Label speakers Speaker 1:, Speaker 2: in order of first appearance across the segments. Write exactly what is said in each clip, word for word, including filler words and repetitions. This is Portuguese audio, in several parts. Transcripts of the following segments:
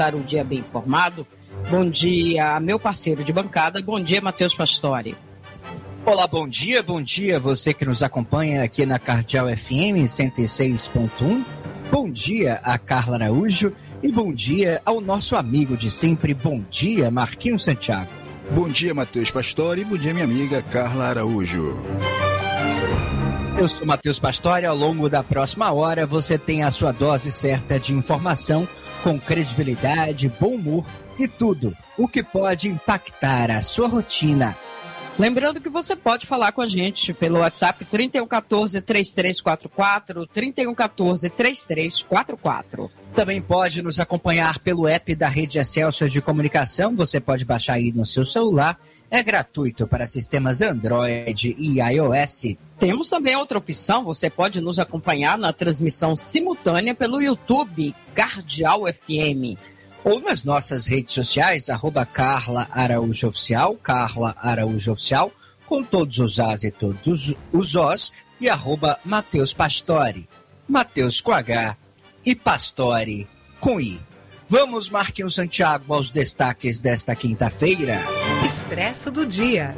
Speaker 1: o dia bem informado. Bom dia, meu parceiro de bancada. Bom dia, Matheus Pastore.
Speaker 2: Olá, bom dia, bom dia você que nos acompanha aqui na Cardeal F M cento e seis ponto um. Bom dia a Carla Araújo e bom dia ao nosso amigo de sempre. Bom dia, Marquinhos Santiago.
Speaker 3: Bom dia, Matheus Pastore, e bom dia, minha amiga Carla Araújo.
Speaker 2: Eu sou Matheus Pastore. Ao longo da próxima hora você tem a sua dose certa de informação com credibilidade, bom humor e tudo o que pode impactar a sua rotina.
Speaker 1: Lembrando que você pode falar com a gente pelo WhatsApp trinta e um quatorze, trinta e três quarenta e quatro, trinta e um quatorze, trinta e três quarenta e quatro.
Speaker 2: Também pode nos acompanhar pelo app da Rede Excelsior de Comunicação. Você pode baixar aí no seu celular. É gratuito para sistemas Android e iOS.
Speaker 1: Temos também outra opção. Você pode nos acompanhar na transmissão simultânea pelo YouTube Cardeal F M.
Speaker 2: Ou nas nossas redes sociais, arroba Carla Araújo Oficial, Carla Araújo Oficial, com todos os As e todos os Os, e arroba Matheus Pastore, Matheus com H e Pastore com I. Vamos, Marquinhos Santiago, aos destaques desta quinta-feira.
Speaker 4: Expresso do dia.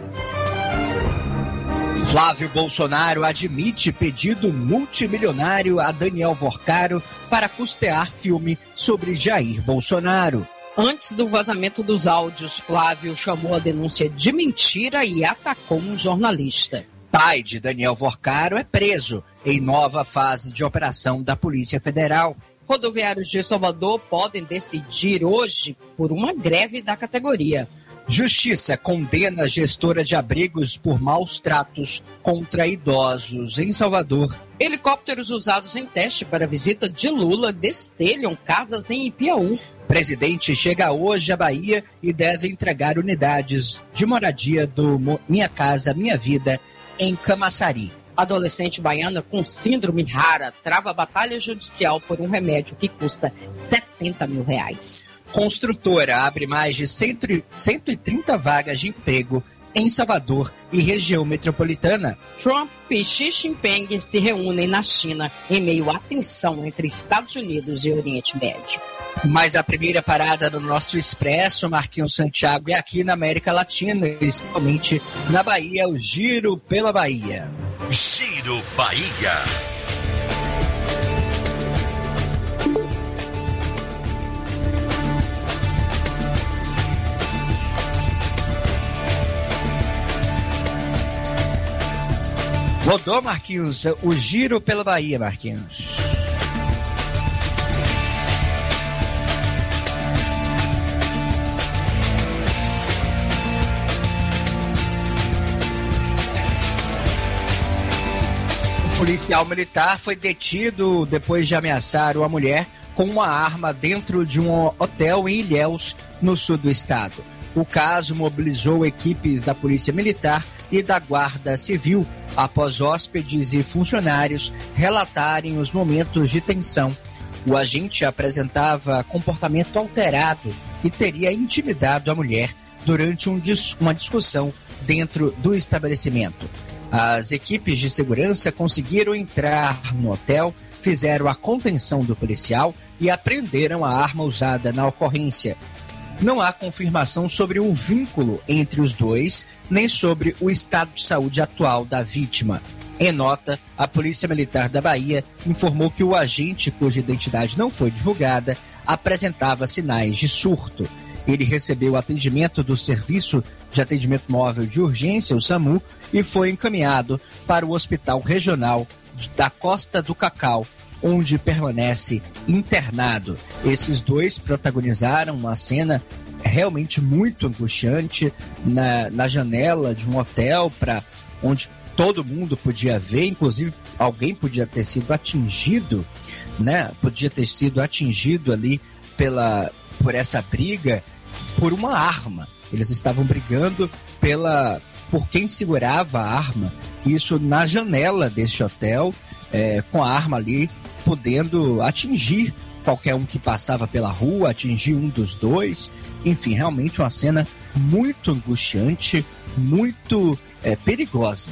Speaker 2: Flávio Bolsonaro admite pedido multimilionário a Daniel Vorcaro para custear filme sobre Jair Bolsonaro.
Speaker 1: Antes do vazamento dos áudios, Flávio chamou a denúncia de mentira e atacou um jornalista.
Speaker 2: Pai de Daniel Vorcaro é preso em nova fase de operação da Polícia Federal.
Speaker 1: Rodoviários de Salvador podem decidir hoje por uma greve da categoria.
Speaker 2: Justiça condena a gestora de abrigos por maus tratos contra idosos em Salvador.
Speaker 1: Helicópteros usados em teste para visita de Lula destelham casas em Ipiaú.
Speaker 2: Presidente chega hoje à Bahia e deve entregar unidades de moradia do Minha Casa Minha Vida em Camaçari.
Speaker 1: Adolescente baiana com síndrome rara trava batalha judicial por um remédio que custa setenta mil reais.
Speaker 2: Construtora abre mais de cento e trinta vagas de emprego em Salvador e região metropolitana.
Speaker 1: Trump e Xi Jinping se reúnem na China em meio à tensão entre Estados Unidos e Oriente Médio.
Speaker 2: Mas a primeira parada do nosso Expresso, Marquinhos Santiago, é aqui na América Latina, principalmente na Bahia, o Giro pela Bahia.
Speaker 5: Giro Bahia.
Speaker 2: Rodou, Marquinhos, o Giro pela Bahia, Marquinhos. O policial militar foi detido depois de ameaçar uma mulher com uma arma dentro de um hotel em Ilhéus, no sul do estado. O caso mobilizou equipes da Polícia Militar e da Guarda Civil após hóspedes e funcionários relatarem os momentos de tensão. O agente apresentava comportamento alterado e teria intimidado a mulher durante um dis- uma discussão dentro do estabelecimento. As equipes de segurança conseguiram entrar no hotel, fizeram a contenção do policial e apreenderam a arma usada na ocorrência. Não há confirmação sobre o vínculo entre os dois, nem sobre o estado de saúde atual da vítima. Em nota, a Polícia Militar da Bahia informou que o agente, cuja identidade não foi divulgada, apresentava sinais de surto. Ele recebeu atendimento do Serviço de Atendimento Móvel de Urgência, o SAMU, e foi encaminhado para o Hospital Regional da Costa do Cacau, onde permanece internado. Esses dois protagonizaram uma cena realmente muito angustiante na, na janela de um hotel, pra, onde todo mundo podia ver, inclusive alguém podia ter sido atingido, né? Podia ter sido atingido ali pela, por essa briga, por uma arma. Eles estavam brigando pela, por quem segurava a arma, isso na janela desse hotel, é, com a arma ali, podendo atingir qualquer um que passava pela rua, atingir um dos dois. Enfim, realmente uma cena muito angustiante, muito é, perigosa.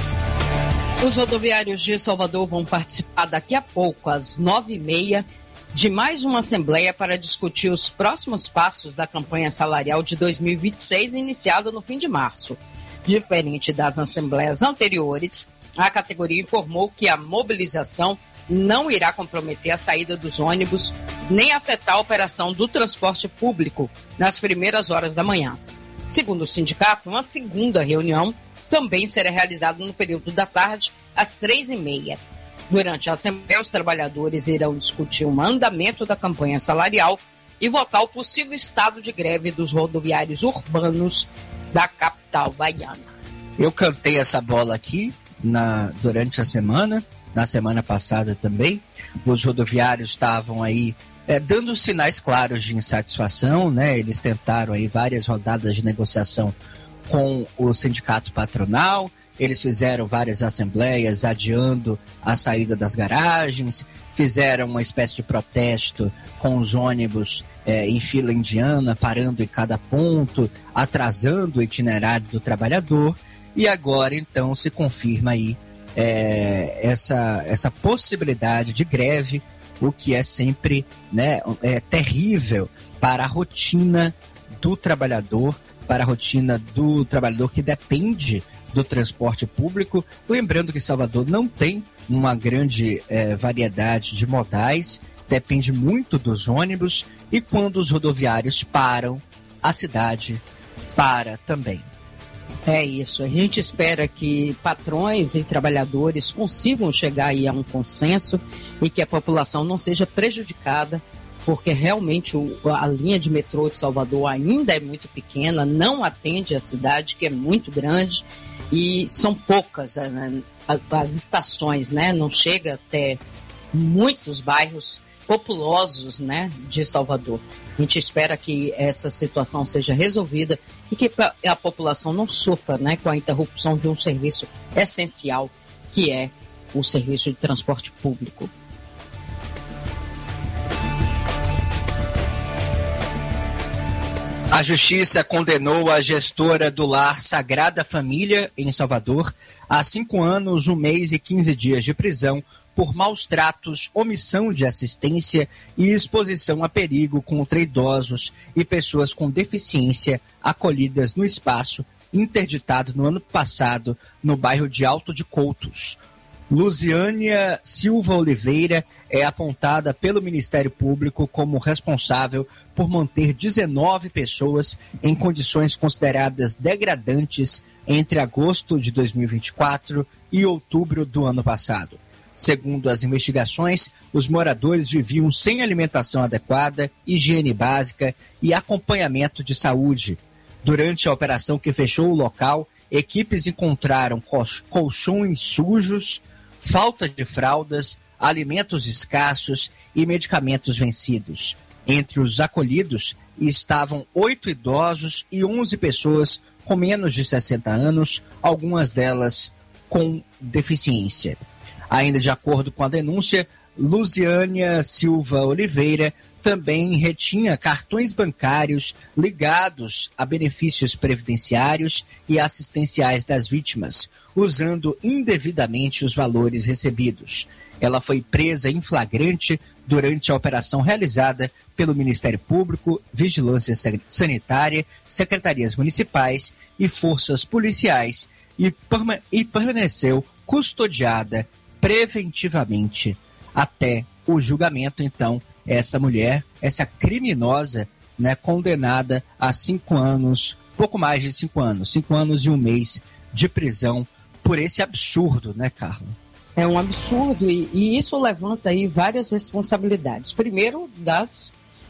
Speaker 1: Os rodoviários de Salvador vão participar daqui a pouco, às nove e meia, de mais uma assembleia para discutir os próximos passos da campanha salarial de dois mil e vinte e seis, iniciada no fim de março. Diferente das assembleias anteriores, a categoria informou que a mobilização não irá comprometer a saída dos ônibus nem afetar a operação do transporte público nas primeiras horas da manhã. Segundo o sindicato, uma segunda reunião também será realizada no período da tarde, às três e meia. Durante a Assembleia, os trabalhadores irão discutir o andamento da campanha salarial e votar o possível estado de greve dos rodoviários urbanos da capital baiana.
Speaker 2: Eu cantei essa bola aqui na, durante a semana, na semana passada também. Os rodoviários estavam aí é, dando sinais claros de insatisfação, né? Eles tentaram aí várias rodadas de negociação com o sindicato patronal. Eles fizeram várias assembleias adiando a saída das garagens, fizeram uma espécie de protesto com os ônibus é, em fila indiana, parando em cada ponto, atrasando o itinerário do trabalhador. E agora, então, se confirma aí é, essa, essa possibilidade de greve, o que é sempre, né, é terrível para a rotina do trabalhador, para a rotina do trabalhador que depende do transporte público. Lembrando que Salvador não tem uma grande eh, variedade de modais, depende muito dos ônibus, e quando os rodoviários param, a cidade para também.
Speaker 1: É isso, a gente espera que patrões e trabalhadores consigam chegar aí a um consenso e que a população não seja prejudicada, porque realmente o, a linha de metrô de Salvador ainda é muito pequena, não atende a cidade, que é muito grande, e são poucas né, as estações, né? Não chega até muitos bairros populosos, né, de Salvador. A gente espera que essa situação seja resolvida e que a população não sofra, né, com a interrupção de um serviço essencial, que é o serviço de transporte público.
Speaker 2: A Justiça condenou a gestora do lar Sagrada Família, em Salvador, a cinco anos, um mês e quinze dias de prisão por maus tratos, omissão de assistência e exposição a perigo contra idosos e pessoas com deficiência acolhidas no espaço interditado no ano passado no bairro de Alto de Coutos. Luziânia Silva Oliveira é apontada pelo Ministério Público como responsável por manter dezenove pessoas em condições consideradas degradantes entre agosto de dois mil e vinte e quatro e outubro do ano passado. Segundo as investigações, os moradores viviam sem alimentação adequada, higiene básica e acompanhamento de saúde. Durante a operação que fechou o local, equipes encontraram colchões sujos, falta de fraldas, alimentos escassos e medicamentos vencidos. Entre os acolhidos estavam oito idosos e onze pessoas com menos de sessenta anos, algumas delas com deficiência. Ainda de acordo com a denúncia, Luziânia Silva Oliveira também retinha cartões bancários ligados a benefícios previdenciários e assistenciais das vítimas, usando indevidamente os valores recebidos. Ela foi presa em flagrante durante a operação realizada pelo Ministério Público, Vigilância Sanitária, Secretarias Municipais e Forças Policiais e, perma- e permaneceu custodiada preventivamente até o julgamento. Então, essa mulher, essa criminosa, né, condenada a cinco anos, pouco mais de cinco anos, cinco anos e um mês de prisão por esse absurdo, né, Carla?
Speaker 1: É um absurdo e, e isso levanta aí várias responsabilidades. Primeiro, das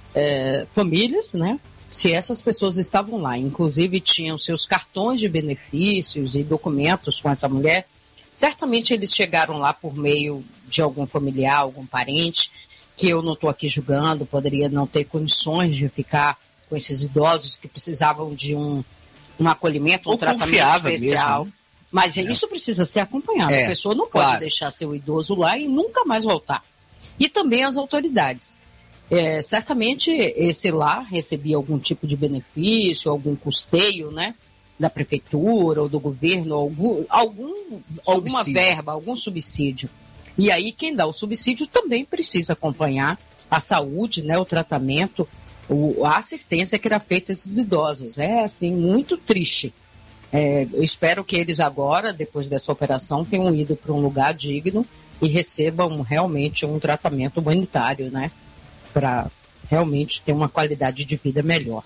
Speaker 1: é, famílias, né? Se essas pessoas estavam lá, inclusive tinham seus cartões de benefícios e documentos com essa mulher, certamente eles chegaram lá por meio de algum familiar, algum parente, que eu não estou aqui julgando, poderia não ter condições de ficar com esses idosos que precisavam de um, um acolhimento, um
Speaker 2: Ou
Speaker 1: tratamento especial.
Speaker 2: Mesmo.
Speaker 1: Mas
Speaker 2: É.
Speaker 1: isso precisa ser acompanhado.
Speaker 2: É,
Speaker 1: a pessoa não pode
Speaker 2: claro.
Speaker 1: deixar seu idoso lá e nunca mais voltar. E também as autoridades. É, certamente esse lar recebia algum tipo de benefício, algum custeio, né, da prefeitura ou do governo, algum, algum, alguma verba, algum subsídio. E aí quem dá o subsídio também precisa acompanhar a saúde, né, o tratamento, o, a assistência que era feita a esses idosos. É, assim, muito triste. É, eu espero que eles agora, depois dessa operação, tenham ido para um lugar digno e recebam realmente um tratamento humanitário, né, para realmente ter uma qualidade de vida melhor.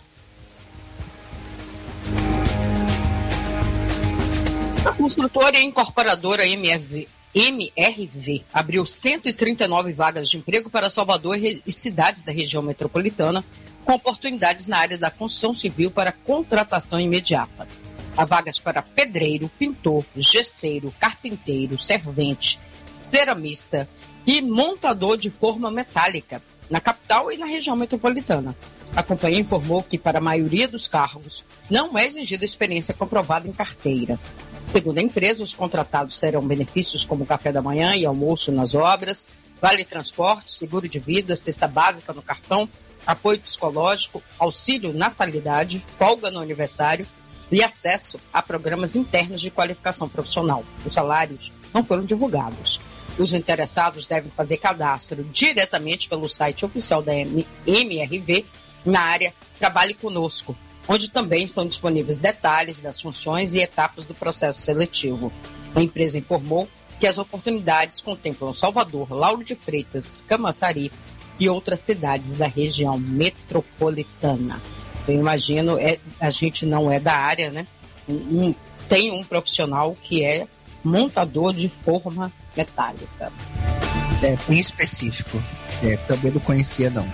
Speaker 1: A construtora e incorporadora M R V, M R V abriu cento e trinta e nove vagas de emprego para Salvador e cidades da região metropolitana, com oportunidades na área da construção civil para contratação imediata. Há vagas para pedreiro, pintor, gesseiro, carpinteiro, servente, ceramista e montador de forma metálica, na capital e na região metropolitana. A companhia informou que, para a maioria dos cargos, não é exigida experiência comprovada em carteira. Segundo a empresa, os contratados terão benefícios como café da manhã e almoço nas obras, vale transporte, seguro de vida, cesta básica no cartão, apoio psicológico, auxílio natalidade, folga no aniversário e acesso a programas internos de qualificação profissional. Os salários não foram divulgados. Os interessados devem fazer cadastro diretamente pelo site oficial da M R V na área Trabalhe Conosco, onde também estão disponíveis detalhes das funções e etapas do processo seletivo. A empresa informou que as oportunidades contemplam Salvador, Lauro de Freitas, Camaçari e outras cidades da região metropolitana. Eu imagino, é, a gente não é da área, né? Um, tem um profissional que é montador de forma metálica.
Speaker 2: É bem específico. É, também não conhecia, não.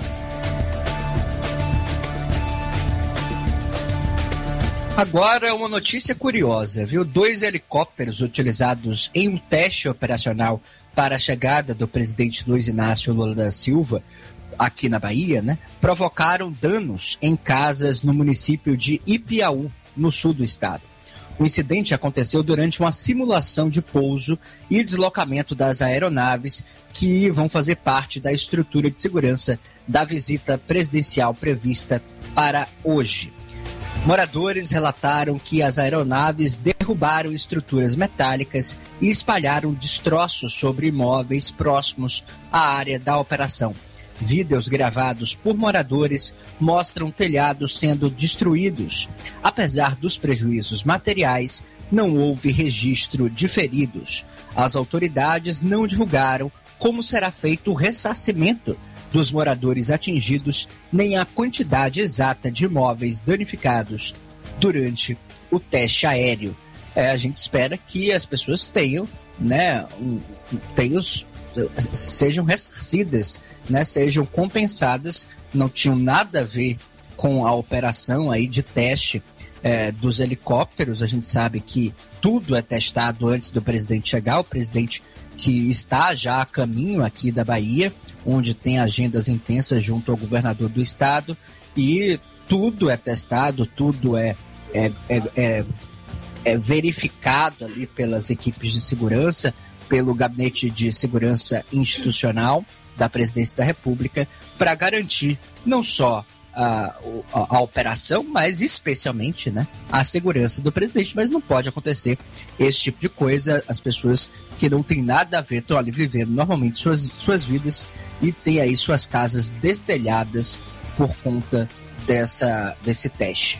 Speaker 2: Agora, uma notícia curiosa, viu? Dois helicópteros utilizados em um teste operacional para a chegada do presidente Luiz Inácio Lula da Silva, aqui na Bahia, né, provocaram danos em casas no município de Ipiaú, no sul do estado. O incidente aconteceu durante uma simulação de pouso e deslocamento das aeronaves que vão fazer parte da estrutura de segurança da visita presidencial prevista para hoje. Moradores relataram que as aeronaves derrubaram estruturas metálicas e espalharam destroços sobre imóveis próximos à área da operação. Vídeos gravados por moradores mostram telhados sendo destruídos. Apesar dos prejuízos materiais, não houve registro de feridos. As autoridades não divulgaram como será feito o ressarcimento dos moradores atingidos, nem a quantidade exata de imóveis danificados durante o teste aéreo. É, a gente espera que as pessoas tenham, né, um, tenham, sejam ressarcidas, né, sejam compensadas. Não tinham nada a ver com a operação aí de teste é, dos helicópteros. A gente sabe que tudo é testado antes do presidente chegar, o presidente que está já a caminho aqui da Bahia, onde tem agendas intensas junto ao governador do estado, e tudo é testado, tudo é, é, é, é, é verificado ali pelas equipes de segurança, pelo Gabinete de Segurança Institucional da Presidência da República, para garantir não só a, a, a operação, mas especialmente, né, a segurança do presidente. Mas não pode acontecer esse tipo de coisa. As pessoas que não têm nada a ver estão ali vivendo normalmente suas, suas vidas e têm aí suas casas destelhadas por conta dessa, desse teste.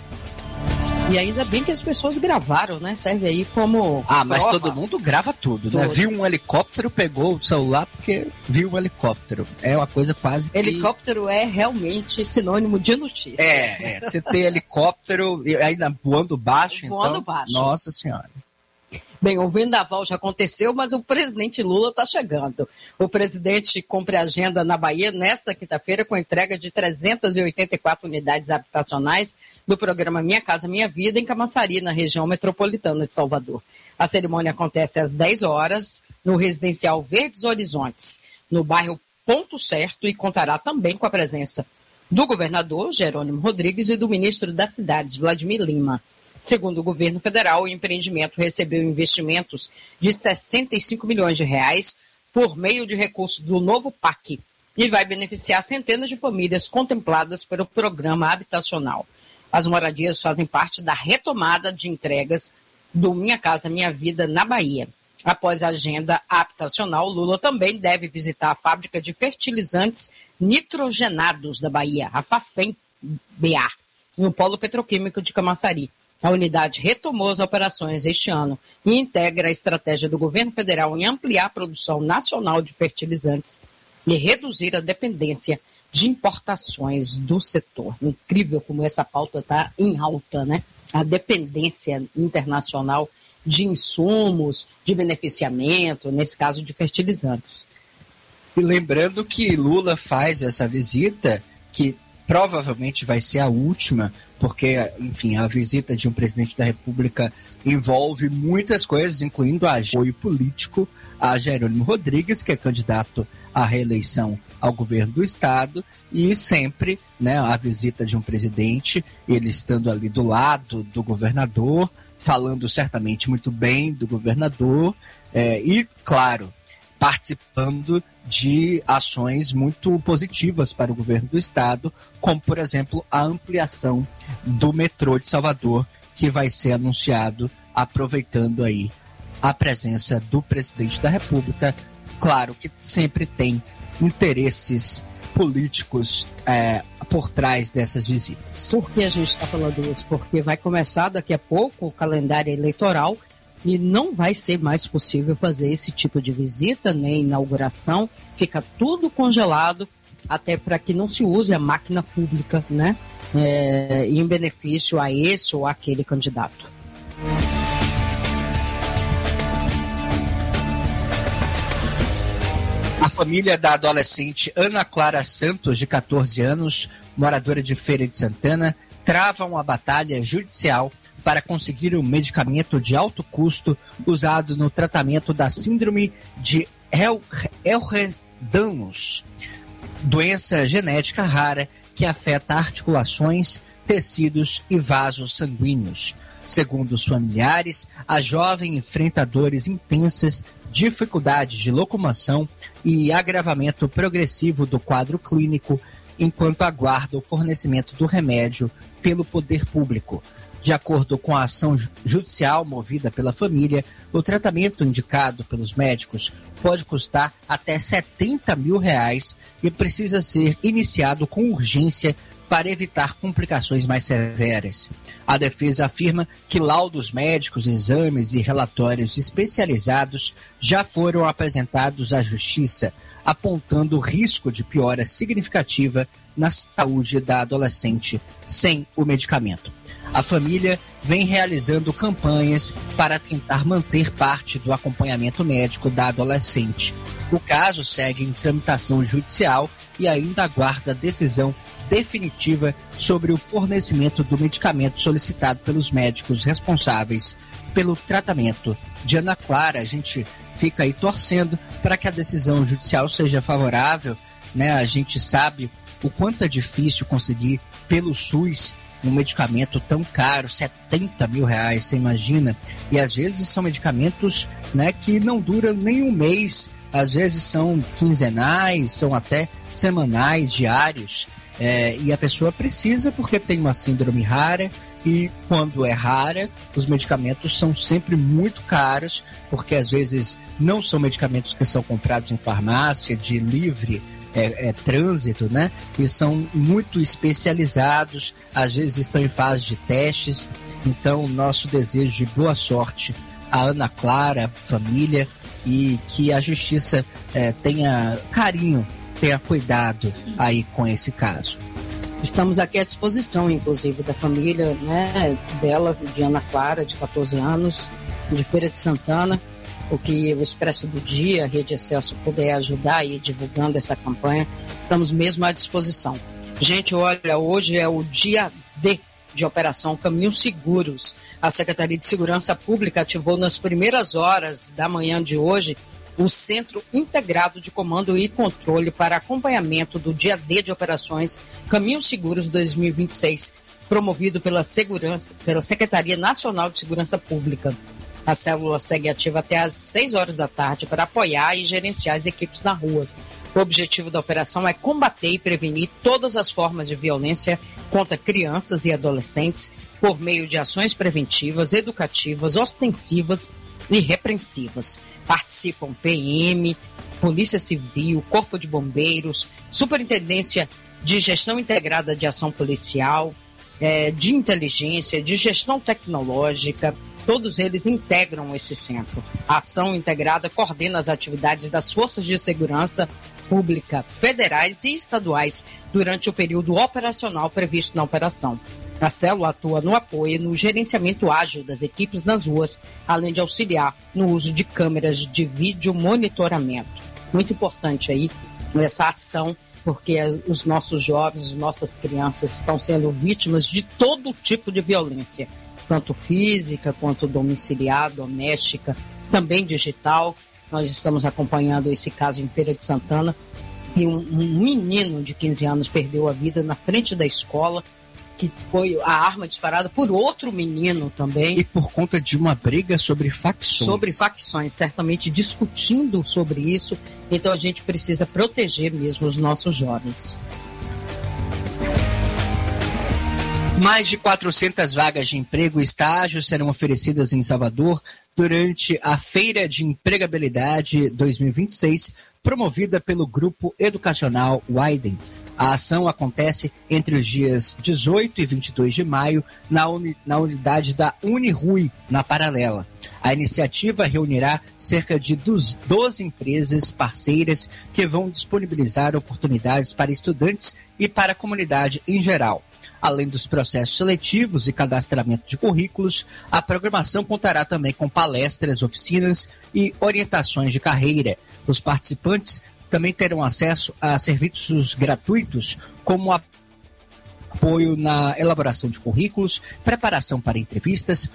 Speaker 1: E ainda bem que as pessoas gravaram, né? Serve aí como
Speaker 2: Ah, mas
Speaker 1: prova.
Speaker 2: todo mundo grava tudo,
Speaker 1: tudo,
Speaker 2: né? Viu um helicóptero, pegou o celular porque viu um helicóptero. É uma coisa quase que...
Speaker 1: Helicóptero é realmente sinônimo de notícia.
Speaker 2: É, é. Você tem helicóptero e ainda voando baixo,
Speaker 1: Voando
Speaker 2: então...
Speaker 1: baixo.
Speaker 2: Nossa Senhora.
Speaker 1: Bem, o vendaval já aconteceu, mas o presidente Lula está chegando. O presidente cumpre a agenda na Bahia nesta quinta-feira com a entrega de trezentas e oitenta e quatro unidades habitacionais do programa Minha Casa Minha Vida em Camaçari, na região metropolitana de Salvador. A cerimônia acontece às dez horas no residencial Verdes Horizontes, no bairro Ponto Certo, e contará também com a presença do governador Jerônimo Rodrigues e do ministro das Cidades, Vladimir Lima. Segundo o governo federal, o empreendimento recebeu investimentos de sessenta e cinco milhões de reais por meio de recursos do novo P A C e vai beneficiar centenas de famílias contempladas pelo programa habitacional. As moradias fazem parte da retomada de entregas do Minha Casa Minha Vida na Bahia. Após a agenda habitacional, Lula também deve visitar a fábrica de fertilizantes nitrogenados da Bahia, a Fafem-B A, no polo petroquímico de Camaçari. A unidade retomou as operações este ano e integra a estratégia do governo federal em ampliar a produção nacional de fertilizantes e reduzir a dependência de importações do setor. Incrível como essa pauta está em alta, né? A dependência internacional de insumos, de beneficiamento, nesse caso de fertilizantes.
Speaker 2: E lembrando que Lula faz essa visita, que provavelmente vai ser a última, porque, enfim, a visita de um presidente da República envolve muitas coisas, incluindo apoio político a Jerônimo Rodrigues, que é candidato à reeleição ao governo do estado, e sempre, né, a visita de um presidente, ele estando ali do lado do governador, falando certamente muito bem do governador, é, e, claro, participando de ações muito positivas para o governo do estado, como, por exemplo, a ampliação do metrô de Salvador, que vai ser anunciado aproveitando aí a presença do presidente da República. Claro que sempre tem interesses políticos é, por trás dessas visitas.
Speaker 1: Por que a gente está falando isso? Porque vai começar daqui a pouco o calendário eleitoral e não vai ser mais possível fazer esse tipo de visita, nem inauguração. Fica tudo congelado, até para que não se use a máquina pública, né? É, em benefício a esse ou aquele candidato.
Speaker 2: A família da adolescente Ana Clara Santos, de catorze anos, moradora de Feira de Santana, trava uma batalha judicial para conseguir um medicamento de alto custo usado no tratamento da síndrome de Ehlers-Danlos, doença genética rara que afeta articulações, tecidos e vasos sanguíneos. Segundo os familiares, a jovem enfrenta dores intensas, dificuldades de locomoção e agravamento progressivo do quadro clínico enquanto aguarda o fornecimento do remédio pelo poder público. De acordo com a ação judicial movida pela família, o tratamento indicado pelos médicos pode custar até setenta mil reais e precisa ser iniciado com urgência para evitar complicações mais severas. A defesa afirma que laudos médicos, exames e relatórios especializados já foram apresentados à Justiça, apontando o risco de piora significativa na saúde da adolescente sem o medicamento. A família vem realizando campanhas para tentar manter parte do acompanhamento médico da adolescente. O caso segue em tramitação judicial e ainda aguarda decisão definitiva sobre o fornecimento do medicamento solicitado pelos médicos responsáveis pelo tratamento de Ana Clara. A gente fica aí torcendo para que a decisão judicial seja favorável, né? A gente sabe o quanto é difícil conseguir pelo SUS um medicamento tão caro, setenta mil reais, você imagina? E às vezes são medicamentos, né, que não duram nem um mês, às vezes são quinzenais, são até semanais, diários, é, e a pessoa precisa porque tem uma síndrome rara, e quando é rara, os medicamentos são sempre muito caros, porque às vezes não são medicamentos que são comprados em farmácia, de livre É, é, trânsito, né? E são muito especializados, às vezes estão em fase de testes. Então, nosso desejo de boa sorte a Ana Clara, família, e que a justiça é, tenha carinho, tenha cuidado aí com esse caso.
Speaker 1: Estamos aqui à disposição, inclusive, da família, né, dela, de Ana Clara, de catorze anos, de Feira de Santana. O que o Expresso do Dia, a Rede Excelsior, puder ajudar aí divulgando essa campanha, estamos mesmo à disposição. Gente, olha, hoje é o dia D de Operação Caminhos Seguros. A Secretaria de Segurança Pública ativou nas primeiras horas da manhã de hoje o Centro Integrado de Comando e Controle para acompanhamento do dia D de Operações Caminhos Seguros dois mil e vinte e seis, promovido pela, Segurança, pela Secretaria Nacional de Segurança Pública. A célula segue ativa até às seis horas da tarde para apoiar e gerenciar as equipes na rua. O objetivo da operação é combater e prevenir todas as formas de violência contra crianças e adolescentes por meio de ações preventivas, educativas, ostensivas e repreensivas. Participam P M, Polícia Civil, Corpo de Bombeiros, Superintendência de Gestão Integrada de Ação Policial, é, de Inteligência, de Gestão Tecnológica. Todos eles integram esse centro. A ação integrada coordena as atividades das forças de segurança pública federais e estaduais durante o período operacional previsto na operação. A célula atua no apoio e no gerenciamento ágil das equipes nas ruas, além de auxiliar no uso de câmeras de vídeo monitoramento. Muito importante aí essa ação, porque os nossos jovens, as nossas crianças estão sendo vítimas de todo tipo de violência, tanto física quanto domiciliar, doméstica, também digital. Nós estamos acompanhando esse caso em Feira de Santana, e um, um menino de quinze anos perdeu a vida na frente da escola, que foi a arma disparada por outro menino também.
Speaker 2: E por conta de uma briga sobre facções.
Speaker 1: Sobre facções, certamente discutindo sobre isso. Então a gente precisa proteger mesmo os nossos jovens.
Speaker 2: Mais de quatrocentas vagas de emprego e estágio serão oferecidas em Salvador durante a Feira de Empregabilidade dois mil e vinte e seis, promovida pelo Grupo Educacional Widen. A ação acontece entre os dias dezoito e vinte e dois de maio na, uni, na unidade da Unirui, na Paralela. A iniciativa reunirá cerca de doze empresas parceiras que vão disponibilizar oportunidades para estudantes e para a comunidade em geral. Além dos processos seletivos e cadastramento de currículos, a programação contará também com palestras, oficinas e orientações de carreira. Os participantes também terão acesso a serviços gratuitos, como apoio na elaboração de currículos, preparação para entrevistas,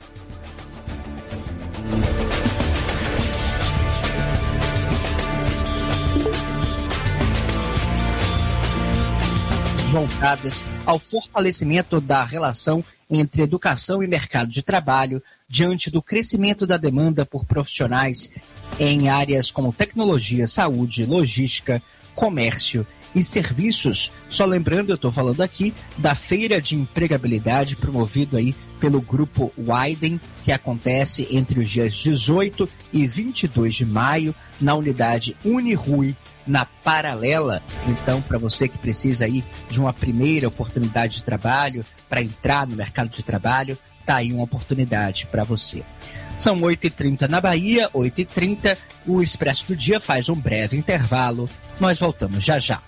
Speaker 2: voltadas ao fortalecimento da relação entre educação e mercado de trabalho, diante do crescimento da demanda por profissionais em áreas como tecnologia, saúde, logística, comércio e serviços. Só lembrando, eu estou falando aqui da Feira de Empregabilidade, promovido aí pelo Grupo Widen, que acontece entre os dias dezoito e vinte e dois de maio, na unidade Unirui, na Paralela. Então, para você que precisa aí de uma primeira oportunidade de trabalho, para entrar no mercado de trabalho, tá aí uma oportunidade para você. São oito e trinta na Bahia, oito e trinta, o Expresso do Dia faz um breve intervalo. Nós voltamos já já.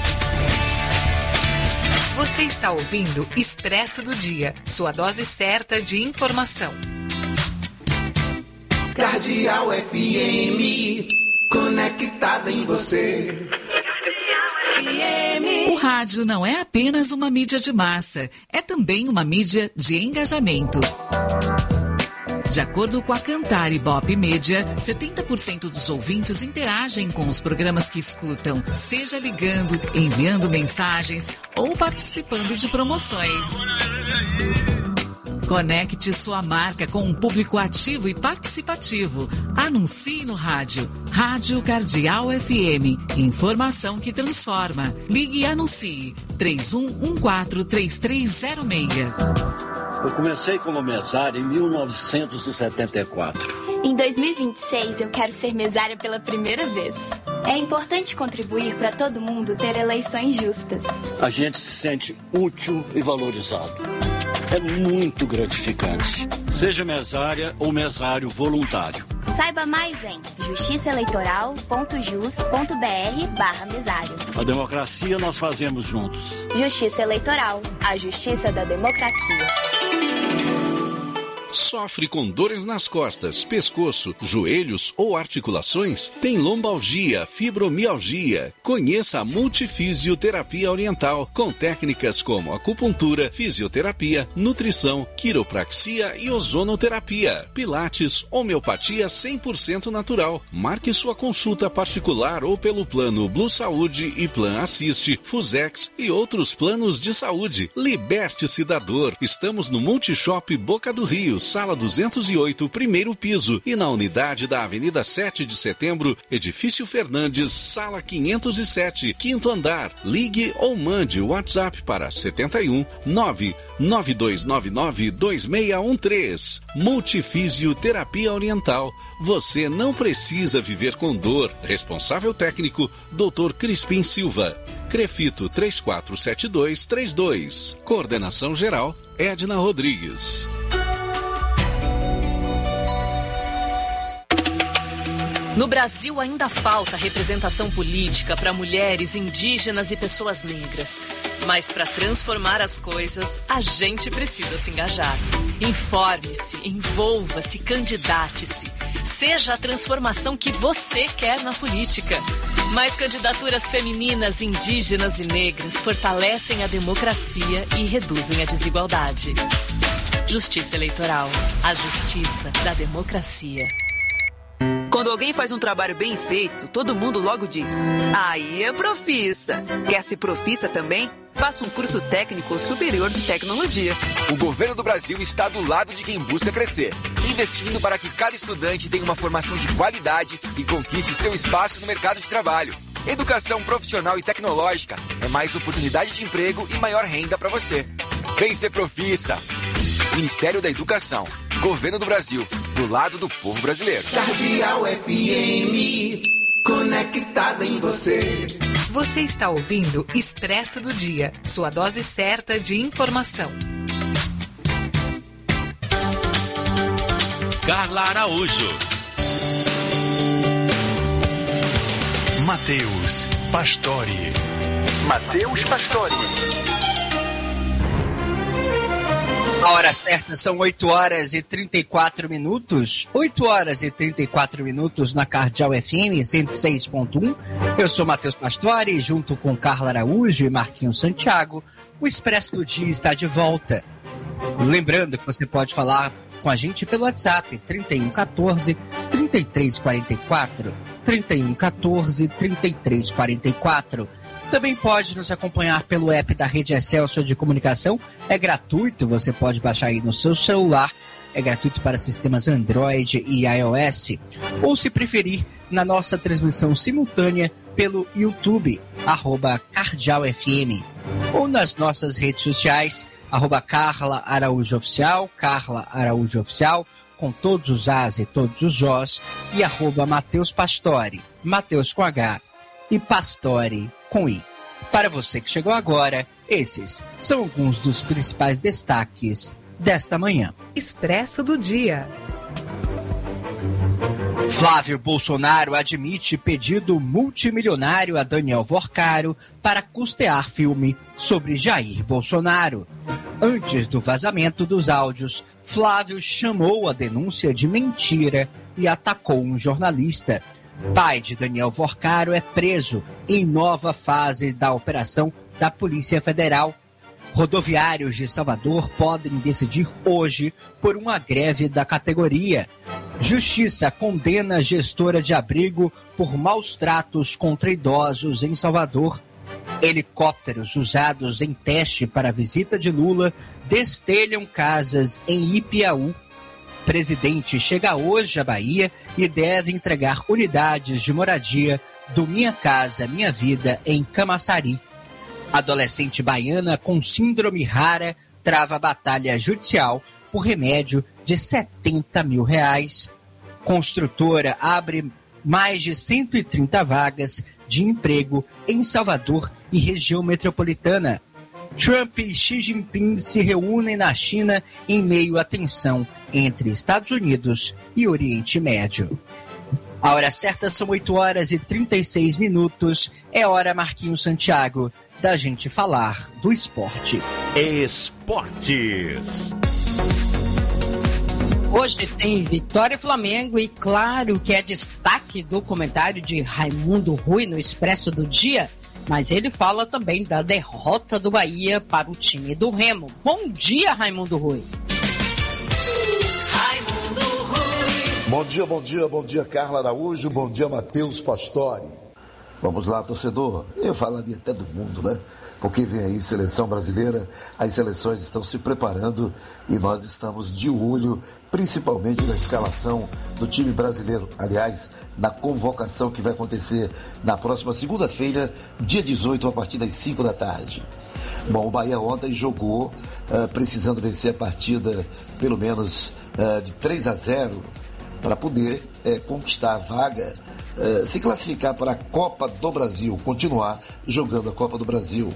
Speaker 4: Você está ouvindo Expresso do Dia, sua dose certa de informação.
Speaker 6: Cardeal F M, conectada em você.
Speaker 7: O rádio não é apenas uma mídia de massa, é também uma mídia de engajamento. De acordo com a Cantar Ibope Média, setenta por cento dos ouvintes interagem com os programas que escutam, seja ligando, enviando mensagens ou participando de promoções. Conecte sua marca com um público ativo e participativo. Anuncie no rádio. Rádio Cardeal F M. Informação que transforma. Ligue e anuncie. três um um quatro, três três zero seis.
Speaker 8: Eu comecei como mesário em mil novecentos e setenta e quatro.
Speaker 9: Em dois mil e vinte e seis, eu quero ser mesária pela primeira vez. É importante contribuir para todo mundo ter eleições justas.
Speaker 8: A gente se sente útil e valorizado. É muito gratificante. Seja mesária ou mesário voluntário.
Speaker 9: Saiba mais em justiçaeleitoral ponto jus ponto br barra mesário.
Speaker 8: A democracia nós fazemos juntos.
Speaker 9: Justiça Eleitoral, a justiça da democracia.
Speaker 10: Sofre com dores nas costas, pescoço, joelhos ou articulações? Tem lombalgia, fibromialgia? Conheça a Multifisioterapia Oriental, com técnicas como acupuntura, fisioterapia, nutrição, quiropraxia e ozonoterapia, pilates, homeopatia cem por cento natural. Marque sua consulta particular ou pelo plano Blue Saúde e Plan Assiste, Fusex e outros planos de saúde. Liberte-se da dor. Estamos no Multishop Boca do Rio, sala duzentos e oito, primeiro piso, e na unidade da Avenida sete de Setembro, Edifício Fernandes, sala quinhentos e sete, quinto andar. Ligue ou mande o WhatsApp para setenta e um, nove nove dois nove nove, dois seis um três. Multifisioterapia Oriental. Você não precisa viver com dor. Responsável técnico, doutor Crispim Silva. Crefito três quatro sete dois três dois. Coordenação geral, Edna Rodrigues.
Speaker 11: No Brasil ainda falta representação política para mulheres, indígenas e pessoas negras. Mas para transformar as coisas, a gente precisa se engajar. Informe-se, envolva-se, candidate-se. Seja a transformação que você quer na política. Mais candidaturas femininas, indígenas e negras fortalecem a democracia e reduzem a desigualdade. Justiça Eleitoral. A justiça da democracia.
Speaker 12: Quando alguém faz um trabalho bem feito, todo mundo logo diz: aí é profissa. Quer ser profissa também? Faça um curso técnico superior de tecnologia.
Speaker 13: O governo do Brasil está do lado de quem busca crescer, investindo para que cada estudante tenha uma formação de qualidade e conquiste seu espaço no mercado de trabalho. Educação profissional e tecnológica é mais oportunidade de emprego e maior renda para você. Vem ser profissa. Ministério da Educação. Governo do Brasil. Do lado do povo brasileiro.
Speaker 6: Cardeal F M. Conectada em você.
Speaker 4: Você está ouvindo Expresso do Dia. Sua dose certa de informação.
Speaker 5: Carla Araújo.
Speaker 14: Matheus Pastore.
Speaker 2: Matheus Pastore. A hora certa são oito horas e trinta e quatro minutos. oito horas e trinta e quatro minutos na Cardeal F M cento e seis ponto um. Eu sou Matheus Pastore, junto com Carla Araújo e Marquinhos Santiago. O Expresso do Dia está de volta. Lembrando que você pode falar com a gente pelo WhatsApp trinta e um quatorze, trinta e três quarenta e quatro, trinta e um quatorze, trinta e três quarenta e quatro. Também pode nos acompanhar pelo app da Rede Excelsior de Comunicação. É gratuito, você pode baixar aí no seu celular. É gratuito para sistemas Android e iOS. Ou, se preferir, na nossa transmissão simultânea pelo YouTube, arroba Cardeal F M. Ou nas nossas redes sociais, arroba Carla Araújo Oficial, Carla Araújo Oficial, com todos os As e todos os Os, e arroba Matheus Pastore, Matheus com H e Pastore com I. Para você que chegou agora, esses são alguns dos principais destaques desta manhã.
Speaker 4: Expresso do Dia.
Speaker 2: Flávio Bolsonaro admite pedido multimilionário a Daniel Vorcaro para custear filme sobre Jair Bolsonaro. Antes do vazamento dos áudios, Flávio chamou a denúncia de mentira e atacou um jornalista. Pai de Daniel Vorcaro é preso em nova fase da operação da Polícia Federal. Rodoviários de Salvador podem decidir hoje por uma greve da categoria. Justiça condena gestora de abrigo por maus tratos contra idosos em Salvador. Helicópteros usados em teste para a visita de Lula destelham casas em Ipiaú. Presidente chega hoje à Bahia e deve entregar unidades de moradia do Minha Casa Minha Vida em Camaçari. Adolescente baiana com síndrome rara trava batalha judicial por remédio de setenta mil reais. Construtora abre mais de cento e trinta vagas de emprego em Salvador e região metropolitana. Trump e Xi Jinping se reúnem na China em meio à tensão entre Estados Unidos e Oriente Médio. A hora certa são oito horas e trinta e seis minutos. É hora, Marquinhos Santiago, da gente falar do esporte.
Speaker 5: Esportes.
Speaker 1: Hoje tem Vitória e Flamengo e claro que é destaque do comentário de Raimundo Rui no Expresso do Dia, mas ele fala também da derrota do Bahia para o time do Remo. Bom dia, Raimundo Rui.
Speaker 15: Raimundo Rui. Bom dia, bom dia, bom dia, Carla Araújo, bom dia, Matheus Pastore. Vamos lá, torcedor. Eu falaria até do mundo, né? porque vem aí seleção brasileira, as seleções estão se preparando e nós estamos de olho, principalmente na escalação do time brasileiro. Aliás, na convocação que vai acontecer na próxima segunda-feira, dia dezoito, a partir das cinco da tarde. Bom, o Bahia ontem jogou uh, precisando vencer a partida pelo menos uh, de três a zero para poder uh, conquistar a vaga, uh, se classificar para a Copa do Brasil, continuar jogando a Copa do Brasil.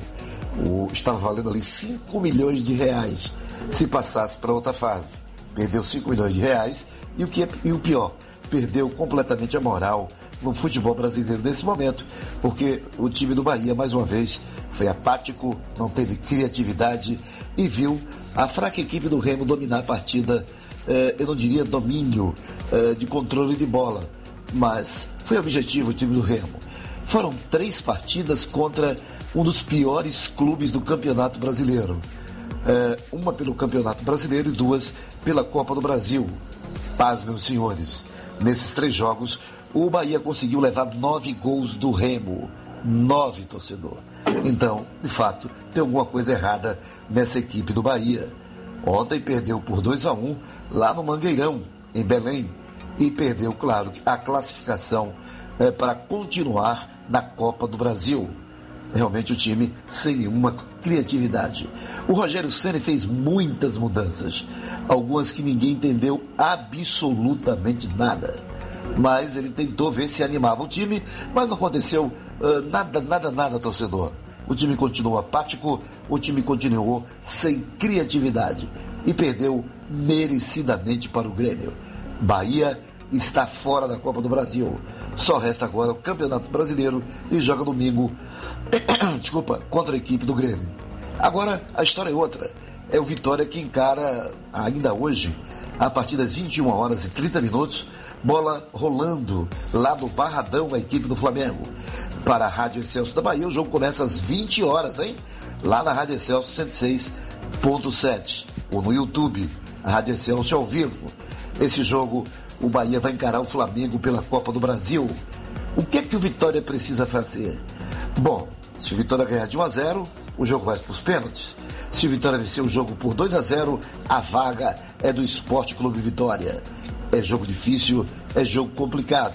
Speaker 15: O, estava valendo ali cinco milhões de reais se passasse para outra fase. Perdeu cinco milhões de reais e o, que é, e o pior, perdeu completamente a moral no futebol brasileiro nesse momento, porque o time do Bahia, mais uma vez, foi apático, não teve criatividade e viu a fraca equipe do Remo dominar a partida, eh, eu não diria domínio eh, de controle de bola, mas foi objetivo o time do Remo. Foram três partidas contra um dos piores clubes do Campeonato Brasileiro. Eh, uma pelo Campeonato Brasileiro e duas pela Copa do Brasil. Paz, meus senhores. Nesses três jogos, o Bahia conseguiu levar nove gols do Remo. Nove, torcedor. Então, de fato, tem alguma coisa errada nessa equipe do Bahia. Ontem perdeu por dois a um lá no Mangueirão, em Belém. E perdeu, claro, a classificação é, para continuar na Copa do Brasil. Realmente o time sem nenhuma criatividade. O Rogério Ceni fez muitas mudanças, algumas que ninguém entendeu absolutamente nada. Mas ele tentou ver se animava o time, mas não aconteceu uh, nada, nada, nada, torcedor. O time continuou apático, o time continuou sem criatividade e perdeu merecidamente para o Grêmio. Bahia está fora da Copa do Brasil. Só resta agora o Campeonato Brasileiro e joga domingo desculpa, contra a equipe do Grêmio. Agora a história é outra. É o Vitória que encara ainda hoje, a partir das vinte e uma horas e trinta minutos, bola rolando lá no Barradão, a equipe do Flamengo. Para a Rádio Excelsior da Bahia, o jogo começa às vinte horas, hein? Lá na Rádio Excelsior cento e seis ponto sete, ou no YouTube, a Rádio Excelsior ao vivo. Esse jogo, o Bahia vai encarar o Flamengo pela Copa do Brasil. O que é que o Vitória precisa fazer? Bom, se o Vitória ganhar de um a zero, o jogo vai para os pênaltis. Se o Vitória vencer o jogo por dois a zero, a vaga é do Esporte Clube Vitória. É jogo difícil, é jogo complicado.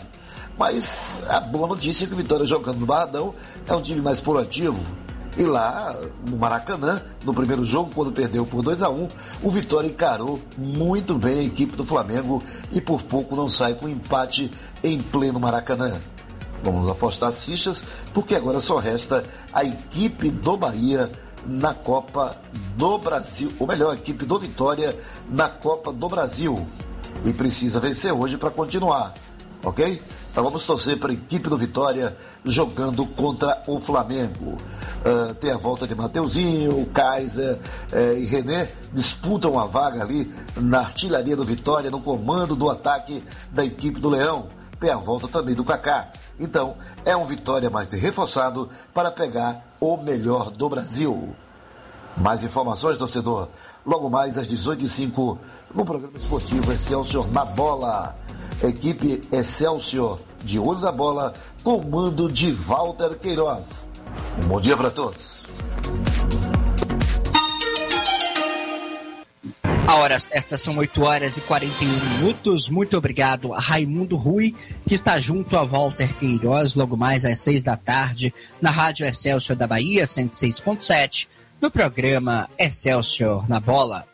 Speaker 15: Mas a boa notícia é que o Vitória, jogando no Barradão, é um time mais proativo. E lá, no Maracanã, no primeiro jogo, quando perdeu por dois a um, o Vitória encarou muito bem a equipe do Flamengo e por pouco não sai com empate em pleno Maracanã. Vamos apostar as fichas, porque agora só resta a equipe do Bahia na Copa do Brasil, ou melhor, a equipe do Vitória na Copa do Brasil. E precisa vencer hoje para continuar, ok? Então vamos torcer para a equipe do Vitória jogando contra o Flamengo. Uh, tem a volta de Mateuzinho, o Kaiser uh, e René disputam a vaga ali na artilharia do Vitória, no comando do ataque da equipe do Leão. Tem a volta também do Kaká. Então, é um Vitória mais reforçado para pegar o melhor do Brasil. Mais informações, torcedor, logo mais às dezoito e cinco no programa esportivo Excelsior na Bola. Equipe Excelsior de olho na bola, comando de Walter Queiroz. Um bom dia para todos.
Speaker 2: A hora certa são oito horas e quarenta e um minutos. Muito obrigado a Raimundo Rui, que está junto a Walter Queiroz, logo mais às seis da tarde, na Rádio Excelsior da Bahia, cento e seis ponto sete, no programa Excelsior na Bola.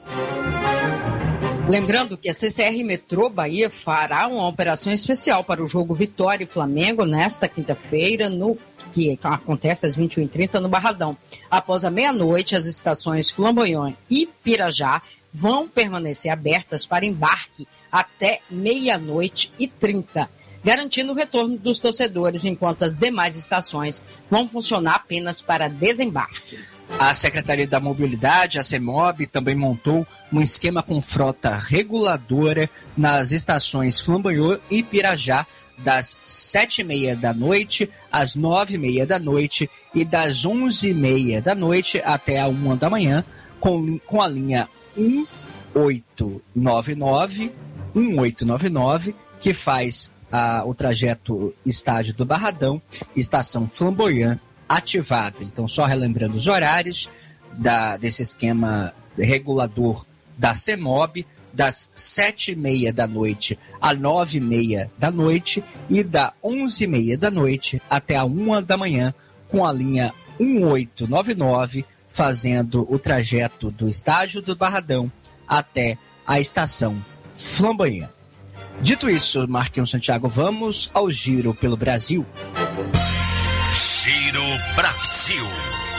Speaker 1: Lembrando que a C C R Metrô Bahia fará uma operação especial para o jogo Vitória e Flamengo nesta quinta-feira, no que acontece às vinte e uma e trinta no Barradão. Após a meia-noite, as estações Flamboyant e Pirajá vão permanecer abertas para embarque até meia-noite e trinta, garantindo o retorno dos torcedores, enquanto as demais estações vão funcionar apenas para desembarque.
Speaker 2: A Secretaria da Mobilidade, a CEMOB, também montou um esquema com frota reguladora nas estações Flamboyant e Pirajá, das sete e meia da noite às nove e meia da noite e das onze e meia da noite até a uma da manhã, com, com a linha um oito nove nove, um oito nove nove, que faz ah, o trajeto estádio do Barradão, estação Flamboyant ativada. Então, só relembrando os horários da, desse esquema regulador da CEMOB, das sete e meia da noite a nove e meia da noite e da onze e meia da noite até a uma da manhã, com a linha um oito nove nove, fazendo o trajeto do estádio do Barradão até a estação Flamboyant. Dito isso, Marquinhos Santiago, vamos ao Giro pelo Brasil.
Speaker 5: Giro Brasil.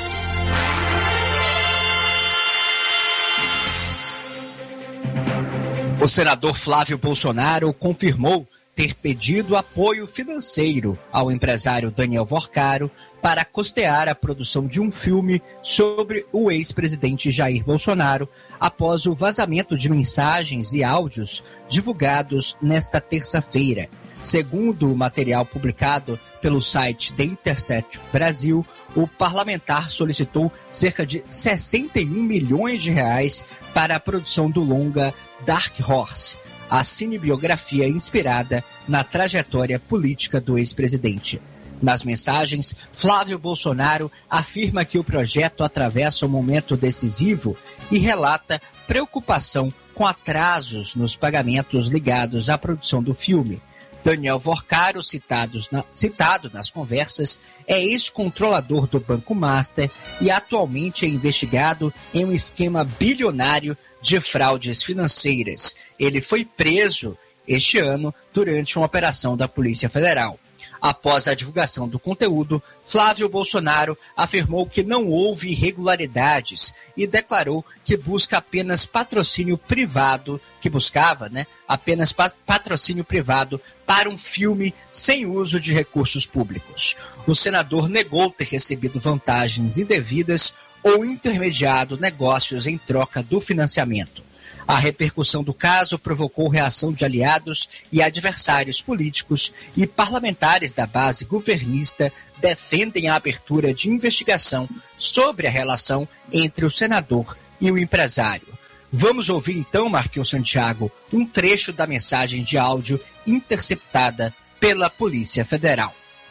Speaker 2: O senador Flávio Bolsonaro confirmou ter pedido apoio financeiro ao empresário Daniel Vorcaro para custear a produção de um filme sobre o ex-presidente Jair Bolsonaro após o vazamento de mensagens e áudios divulgados nesta terça-feira. Segundo o material publicado pelo site The Intercept Brasil, o parlamentar solicitou cerca de sessenta e um milhões de reais para a produção do longa Dark Horse, a cinebiografia inspirada na trajetória política do ex-presidente. Nas mensagens, Flávio Bolsonaro afirma que o projeto atravessa um momento decisivo e relata preocupação com atrasos nos pagamentos ligados à produção do filme. Daniel Vorcaro, citados na, citado nas conversas, é ex-controlador do Banco Master e atualmente é investigado em um esquema bilionário de fraudes financeiras. Ele foi preso este ano durante uma operação da Polícia Federal. Após a divulgação do conteúdo, Flávio Bolsonaro afirmou que não houve irregularidades e declarou que busca apenas patrocínio privado, que buscava, né, apenas pa- patrocínio privado para um filme sem uso de recursos públicos. O senador negou ter recebido vantagens indevidas ou intermediado negócios em troca do financiamento. A repercussão do caso provocou reação de aliados e adversários políticos, e parlamentares da base governista defendem a abertura de investigação sobre a relação entre o senador e o empresário. Vamos ouvir então, Marquinhos Santiago, um trecho da mensagem de áudio interceptada pela Polícia Federal.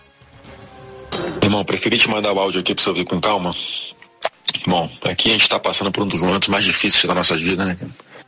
Speaker 16: Irmão, preferi te mandar o áudio aqui para você ouvir com calma. Bom, aqui a gente está passando por um dos momentos mais difíceis da nossa vida, né?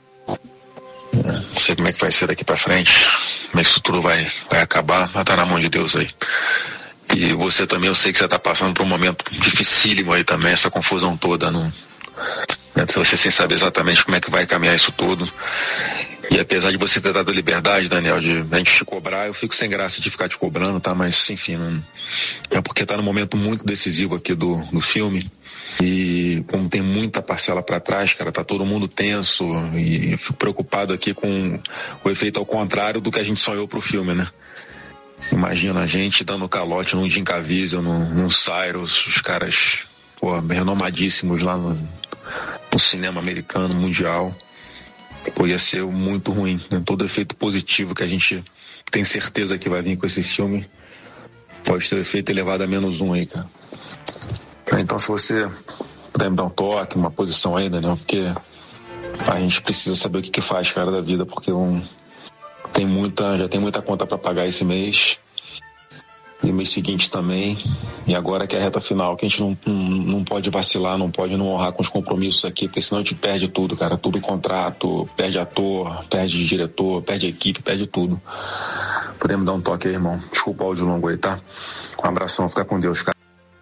Speaker 16: Não sei como é que vai ser daqui pra frente, como é que isso tudo vai, vai acabar, mas tá na mão de Deus aí. E você também, eu sei que você tá passando por um momento dificílimo aí também, essa confusão toda, não, né? Você sem saber exatamente como é que vai caminhar isso tudo. E apesar de você ter dado liberdade, Daniel, de a gente te cobrar, eu fico sem graça de ficar te cobrando, tá? Mas, enfim, não, é porque tá num momento muito decisivo aqui do, do filme. E como tem muita parcela para trás, cara, tá todo mundo tenso, e eu fico preocupado aqui com o efeito ao contrário do que a gente sonhou pro filme, né? Imagina a gente dando calote num Jim Caviezel, num, num Cyrus, os caras, pô, renomadíssimos lá no, no cinema americano, mundial. Pô, ia ser muito ruim, né? Todo efeito positivo que a gente tem certeza que vai vir com esse filme pode ter o efeito elevado a menos um aí, cara. Então, se você puder me dar um toque, uma posição ainda, né? Porque a gente precisa saber o que que faz, cara, da vida, porque um, tem muita, já tem muita conta para pagar esse mês e o mês seguinte também, e agora que é a reta final, que a gente não, não, não pode vacilar, não pode não honrar com os compromissos aqui, porque senão a gente perde tudo, cara, tudo contrato, perde ator, perde diretor, perde equipe, perde tudo. Podemos dar um toque aí, irmão? Desculpa o áudio longo aí, tá? Um abração, fica com Deus, cara.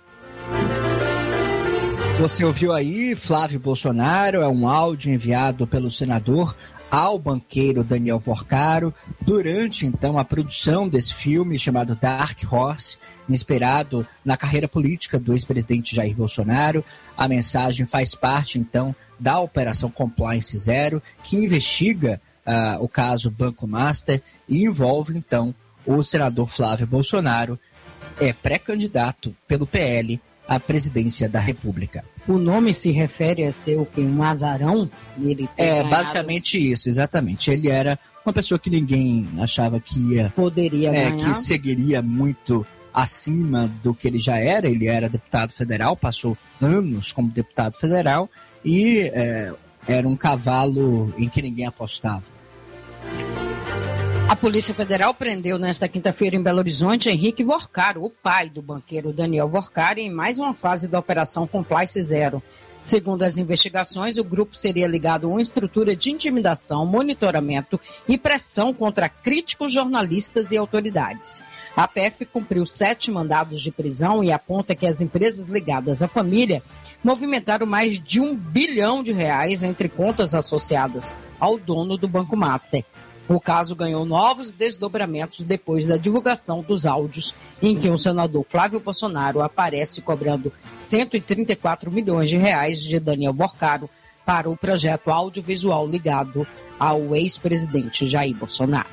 Speaker 2: Você ouviu aí, Flávio Bolsonaro, é um áudio enviado pelo senador ao banqueiro Daniel Vorcaro durante, então, a produção desse filme chamado Dark Horse, inspirado na carreira política do ex-presidente Jair Bolsonaro. A mensagem faz parte, então, da Operação Compliance Zero, que investiga uh, o caso Banco Master e envolve, então, o senador Flávio Bolsonaro, é pré-candidato pelo P L à presidência da República.
Speaker 1: O nome se refere a ser o quê? Um azarão? Ele
Speaker 2: é,
Speaker 1: ganhado...
Speaker 2: basicamente isso, exatamente. Ele era uma pessoa que ninguém achava que ia...
Speaker 1: Poderia
Speaker 2: é,
Speaker 1: ganhar.
Speaker 2: Que seguiria muito acima do que ele já era. Ele era deputado federal, passou anos como deputado federal e é, era um cavalo em que ninguém apostava.
Speaker 1: A Polícia Federal prendeu nesta quinta-feira em Belo Horizonte Henrique Vorcaro, o pai do banqueiro Daniel Vorcaro, em mais uma fase da Operação Compliance Zero. Segundo as investigações, o grupo seria ligado a uma estrutura de intimidação, monitoramento e pressão contra críticos, jornalistas e autoridades. A P F cumpriu sete mandados de prisão e aponta que as empresas ligadas à família movimentaram mais de um bilhão de reais entre contas associadas ao dono do Banco Master. O caso ganhou novos desdobramentos depois da divulgação dos áudios em que o senador Flávio Bolsonaro aparece cobrando cento e trinta e quatro milhões de reais de Daniel Vorcaro para o projeto audiovisual ligado ao ex-presidente Jair Bolsonaro.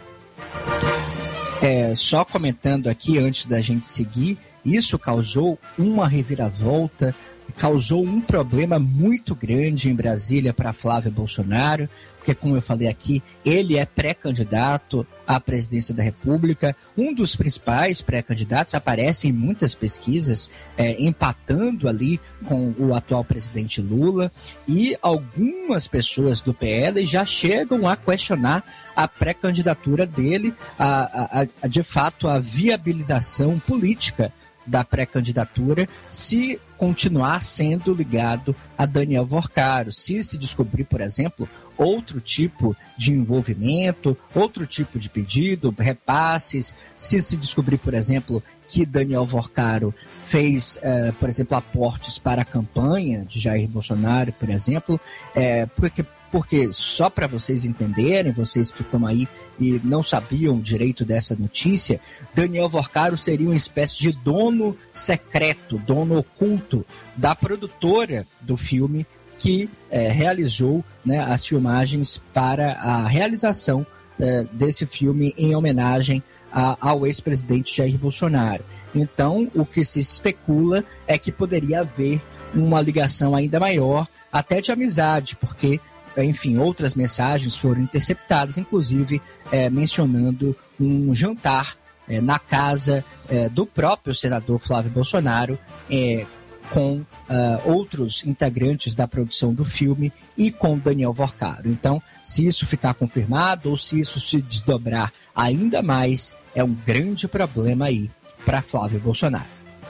Speaker 2: É, só comentando aqui antes da gente seguir, isso causou uma reviravolta, causou um problema muito grande em Brasília para Flávio Bolsonaro, porque, como eu falei aqui, ele é pré-candidato à presidência da República, um dos principais pré-candidatos, aparece em muitas pesquisas, é, empatando ali com o atual presidente Lula, e algumas pessoas do P L já chegam a questionar a pré-candidatura dele, a, a, a, de fato, a viabilização política da pré-candidatura, se continuar sendo ligado a Daniel Vorcaro, se se descobrir, por exemplo, outro tipo de envolvimento, outro tipo de pedido, repasses, se se descobrir, por exemplo, que Daniel Vorcaro fez, eh, por exemplo, aportes para a campanha de Jair Bolsonaro, por exemplo, eh, porque Porque, só para vocês entenderem, vocês que estão aí e não sabiam direito dessa notícia, Daniel Vorcaro seria uma espécie de dono secreto, dono oculto da produtora do filme que é, realizou, né, as filmagens para a realização é, desse filme em homenagem a, ao ex-presidente Jair Bolsonaro. Então, o que se especula é que poderia haver uma ligação ainda maior, até de amizade, porque enfim, outras mensagens foram interceptadas, inclusive é, mencionando um jantar é, na casa é, do próprio senador Flávio Bolsonaro, é, com uh, outros integrantes da produção do filme e com Daniel Vorcaro. Então, se isso ficar confirmado ou se isso se desdobrar ainda mais, é um grande problema aí para Flávio Bolsonaro.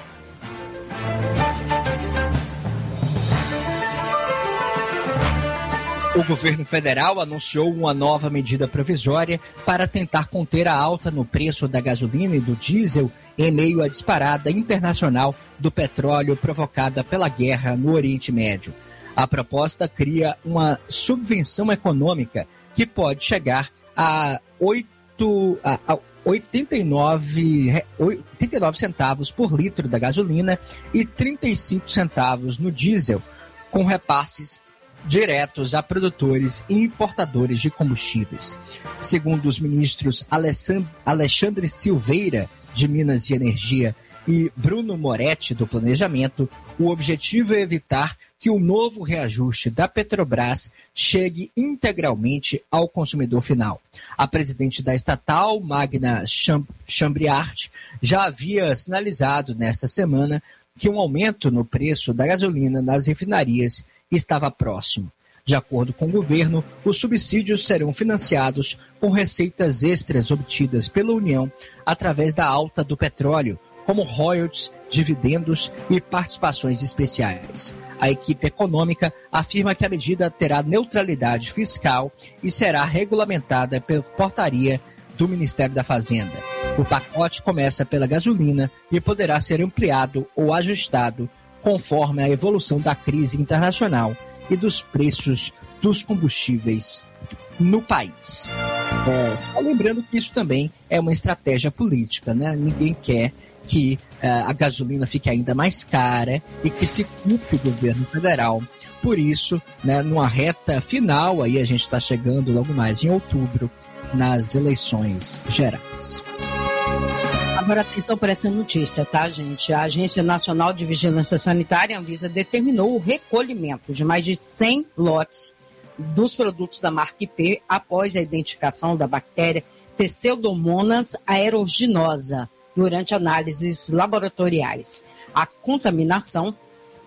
Speaker 2: O governo federal anunciou uma nova medida provisória para tentar conter a alta no preço da gasolina e do diesel em meio à disparada internacional do petróleo provocada pela guerra no Oriente Médio. A proposta cria uma subvenção econômica que pode chegar a, oito, a, a oitenta e nove centavos por litro da gasolina e trinta e cinco centavos no diesel, com repasses diretos a produtores e importadores de combustíveis. Segundo os ministros Alexandre Silveira, de Minas e Energia, e Bruno Moretti, do Planejamento, o objetivo é evitar que o novo reajuste da Petrobras chegue integralmente ao consumidor final. A presidente da estatal, Magna Chambriard, já havia sinalizado nesta semana que um aumento no preço da gasolina nas refinarias estava próximo. De acordo com o governo, os subsídios serão financiados com receitas extras obtidas pela União através da alta do petróleo, como royalties, dividendos e participações especiais. A equipe econômica afirma que a medida terá neutralidade fiscal e será regulamentada pela portaria do Ministério da Fazenda. O pacote começa pela gasolina e poderá ser ampliado ou ajustado conforme a evolução da crise internacional e dos preços dos combustíveis no país. É, lembrando que isso também é uma estratégia política, né? Ninguém quer que uh, a gasolina fique ainda mais cara e que se culpe o governo federal. Por isso, né, numa reta final, aí a gente está chegando logo mais em outubro, nas eleições gerais.
Speaker 1: Agora, atenção para essa notícia, tá, gente? A Agência Nacional de Vigilância Sanitária, Anvisa, determinou o recolhimento de mais de cem lotes dos produtos da marca I P após a identificação da bactéria Pseudomonas aeruginosa durante análises laboratoriais. A contaminação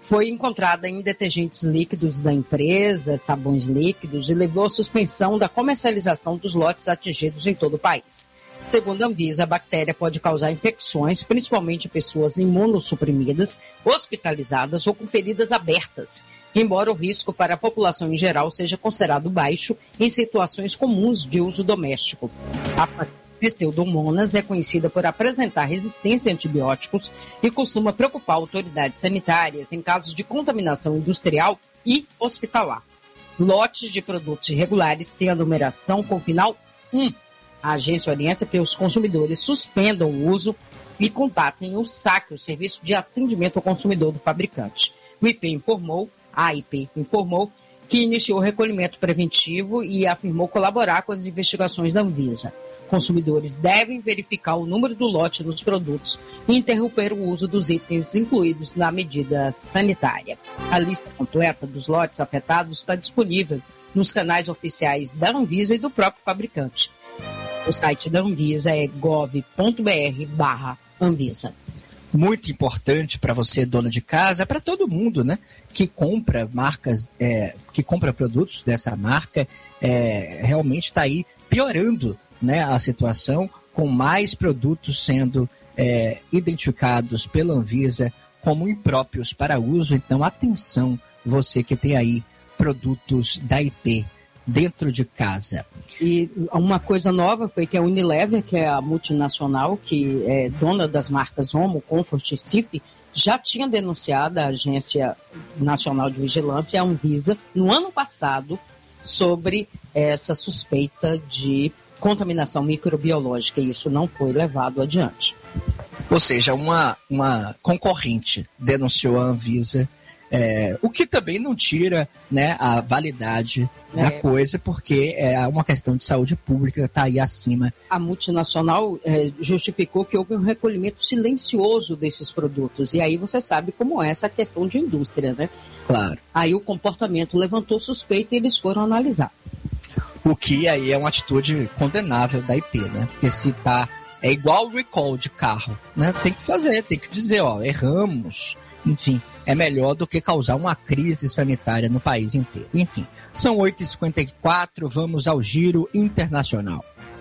Speaker 1: foi encontrada em detergentes líquidos da empresa, sabões líquidos, e levou à suspensão da comercialização dos lotes atingidos em todo o país. Segundo a Anvisa, a bactéria pode causar infecções, principalmente em pessoas imunossuprimidas, hospitalizadas ou com feridas abertas, embora o risco para a população em geral seja considerado baixo em situações comuns de uso doméstico. A Pseudomonas é conhecida por apresentar resistência a antibióticos e costuma preocupar autoridades sanitárias em casos de contaminação industrial e hospitalar. Lotes de produtos irregulares têm a numeração com final um. A agência orienta que os consumidores suspendam o uso e contatem o S A C, o Serviço de Atendimento ao Consumidor do fabricante. O I P informou, a I P informou que iniciou o recolhimento preventivo e afirmou colaborar com as investigações da Anvisa. Consumidores devem verificar o número do lote dos produtos e interromper o uso dos itens incluídos na medida sanitária. A lista completa dos lotes afetados está disponível nos canais oficiais da Anvisa e do próprio fabricante. O site da Anvisa é gov ponto br barra Anvisa.
Speaker 2: Muito importante para você, dona de casa, para todo mundo, né, que compra marcas, é, que compra produtos dessa marca, é, realmente está aí piorando, né, a situação, com mais produtos sendo é, identificados pela Anvisa como impróprios para uso. Então, atenção, você que tem aí produtos da I P dentro de casa.
Speaker 1: E uma coisa nova foi que a Unilever, que é a multinacional, que é dona das marcas Omo, Comfort e Cif, já tinha denunciado a Agência Nacional de Vigilância, a Anvisa, no ano passado, sobre essa suspeita de contaminação microbiológica, e isso não foi levado adiante.
Speaker 2: Ou seja, uma, uma concorrente denunciou a Anvisa, é, o que também não tira, né, a validade é. da coisa, porque é uma questão de saúde pública, está aí acima.
Speaker 1: A multinacional é, justificou que houve um recolhimento silencioso desses produtos, e aí você sabe como é essa questão de indústria, né?
Speaker 2: Claro.
Speaker 1: Aí o comportamento levantou suspeita e eles foram analisar.
Speaker 2: O que aí é uma atitude condenável da I P, né? Porque se tá... É igual o recall de carro, né? Tem que fazer, tem que dizer, ó, erramos. Enfim, é melhor do que causar uma crise sanitária no país inteiro. Enfim, são oito e cinquenta e quatro, vamos ao giro internacional.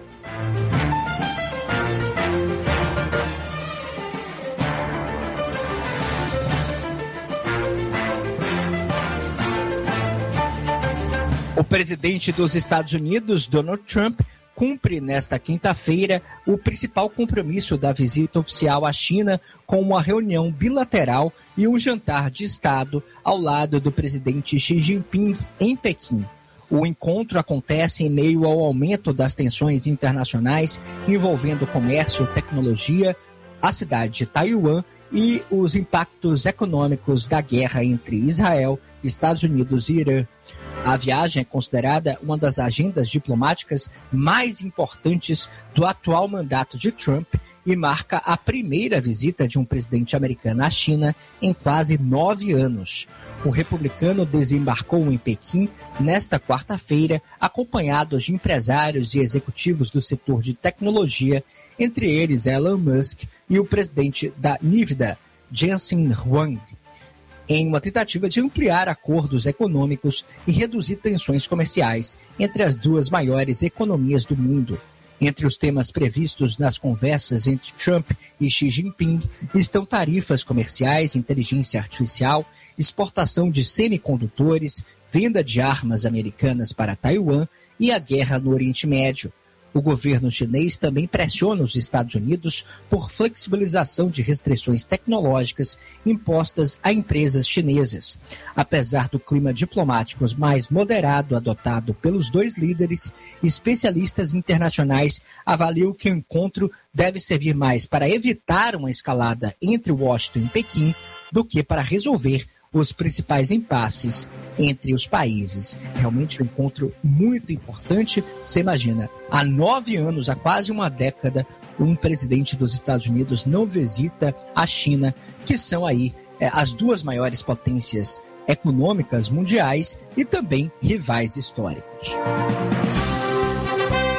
Speaker 2: O presidente dos Estados Unidos, Donald Trump, cumpre nesta quinta-feira o principal compromisso da visita oficial à China, com uma reunião bilateral e um jantar de Estado ao lado do presidente Xi Jinping em Pequim. O encontro acontece em meio ao aumento das tensões internacionais envolvendo comércio, tecnologia, a cidade de Taiwan e os impactos econômicos da guerra entre Israel, Estados Unidos e Irã. A viagem é considerada uma das agendas diplomáticas mais importantes do atual mandato de Trump e marca a primeira visita de um presidente americano à China em quase nove anos. O republicano desembarcou em Pequim nesta quarta-feira, acompanhado de empresários e executivos do setor de tecnologia, entre eles Elon Musk e o presidente da Nvidia, Jensen Huang, em uma tentativa de ampliar acordos econômicos e reduzir tensões comerciais entre as duas maiores economias do mundo. Entre os temas previstos nas conversas entre Trump e Xi Jinping estão tarifas comerciais, inteligência artificial, exportação de semicondutores, venda de armas americanas para Taiwan e a guerra no Oriente Médio. O governo chinês também pressiona os Estados Unidos por flexibilização de restrições tecnológicas impostas a empresas chinesas. Apesar do clima diplomático mais moderado adotado pelos dois líderes, especialistas internacionais avaliam que o encontro deve servir mais para evitar uma escalada entre Washington e Pequim do que para resolver os principais impasses entre os países. Realmente um encontro muito importante. Você imagina, há nove anos, há quase uma década, um presidente dos Estados Unidos não visita a China, que são aí é, as duas maiores potências econômicas mundiais e também rivais históricos.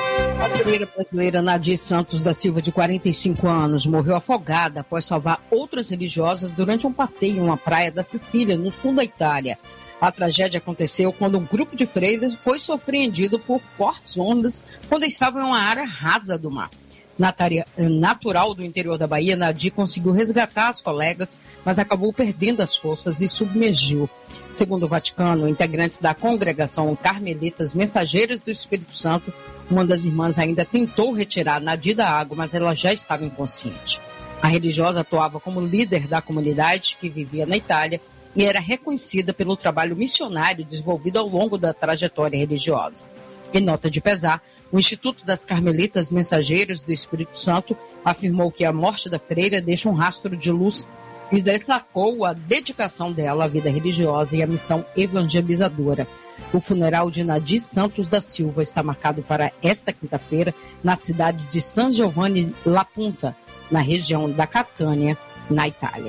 Speaker 1: A freira brasileira Nadir Santos da Silva, de quarenta e cinco anos, morreu afogada após salvar outras religiosas durante um passeio em uma praia da Sicília, no sul da Itália. A tragédia aconteceu quando um grupo de freiras foi surpreendido por fortes ondas quando estavam em uma área rasa do mar. Natural do interior da Bahia, Nadir conseguiu resgatar as colegas, mas acabou perdendo as forças e submergiu. Segundo o Vaticano, integrantes da congregação Carmelitas Mensageiras do Espírito Santo, uma das irmãs ainda tentou retirar Nadir da água, mas ela já estava inconsciente. A religiosa atuava como líder da comunidade que vivia na Itália e era reconhecida pelo trabalho missionário desenvolvido ao longo da trajetória religiosa. Em nota de pesar, o Instituto das Carmelitas Mensageiras do Espírito Santo afirmou que a morte da freira deixa um rastro de luz e destacou a dedicação dela à vida religiosa e à missão evangelizadora. O funeral de Nadir Santos da Silva está marcado para esta quinta-feira na cidade de San Giovanni La Punta, na região da Catânia, na Itália.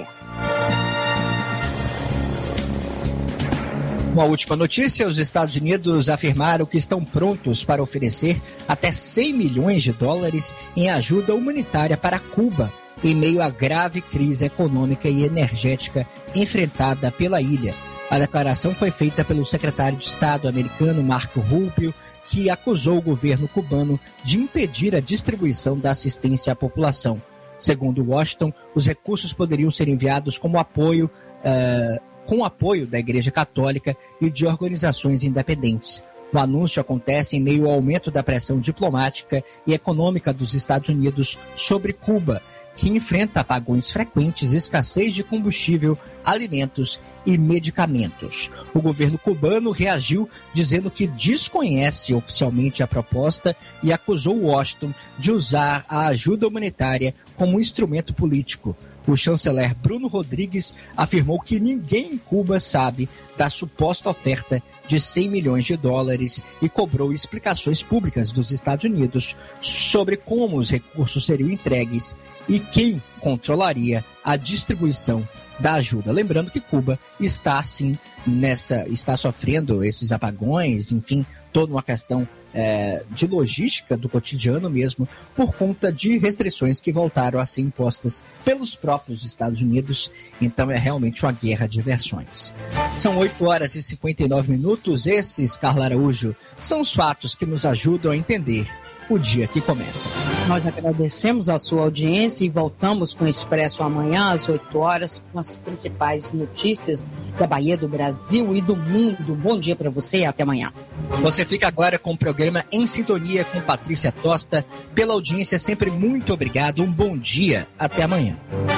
Speaker 2: Uma última notícia: os Estados Unidos afirmaram que estão prontos para oferecer até cem milhões de dólares em ajuda humanitária para Cuba, em meio à grave crise econômica e energética enfrentada pela ilha. A declaração foi feita pelo secretário de Estado americano Marco Rubio, que acusou o governo cubano de impedir a distribuição da assistência à população. Segundo Washington, os recursos poderiam ser enviados como apoio, uh, com o apoio da Igreja Católica e de organizações independentes. O anúncio acontece em meio ao aumento da pressão diplomática e econômica dos Estados Unidos sobre Cuba, que enfrenta apagões frequentes, escassez de combustível, alimentos e medicamentos. O governo cubano reagiu dizendo que desconhece oficialmente a proposta e acusou Washington de usar a ajuda humanitária como instrumento político. O chanceler Bruno Rodrigues afirmou que ninguém em Cuba sabe da suposta oferta de cem milhões de dólares e cobrou explicações públicas dos Estados Unidos sobre como os recursos seriam entregues e quem controlaria a distribuição da ajuda. Lembrando que Cuba está assim nessa, está sofrendo esses apagões, enfim, toda uma questão é, de logística do cotidiano mesmo, por conta de restrições que voltaram a ser impostas pelos próprios Estados Unidos. Então é realmente uma guerra de versões. São oito horas e cinquenta e nove minutos. Esses, Carla Araújo, são os fatos que nos ajudam a entender o dia que começa.
Speaker 1: Nós agradecemos a sua audiência e voltamos com o Expresso amanhã às oito horas com as principais notícias da Bahia, do Brasil e do mundo. Bom dia para você e até amanhã.
Speaker 2: Você fica agora com o programa Em Sintonia com Patrícia Tosta. Pela audiência, sempre muito obrigado. Um bom dia. Até amanhã.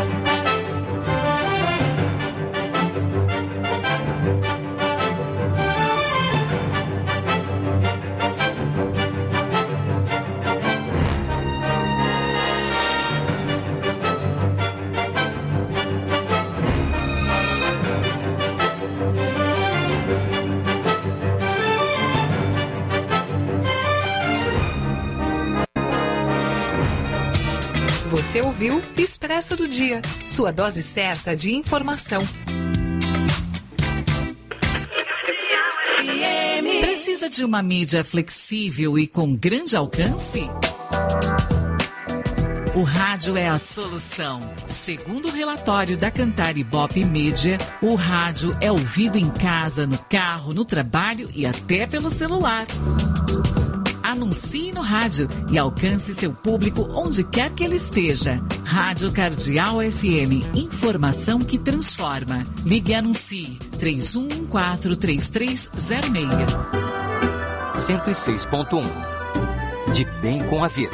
Speaker 4: Você ouviu Expresso do Dia, sua dose certa de informação.
Speaker 7: Precisa de uma mídia flexível e com grande alcance? O rádio é a solução. Segundo o relatório da Cantar Ibope Mídia, o rádio é ouvido em casa, no carro, no trabalho e até pelo celular. Anuncie no rádio e alcance seu público onde quer que ele esteja. Rádio Cardeal F M, informação que transforma. Ligue e anuncie três um um quatro, três três zero seis.
Speaker 17: cento e seis ponto um. De bem com a vida.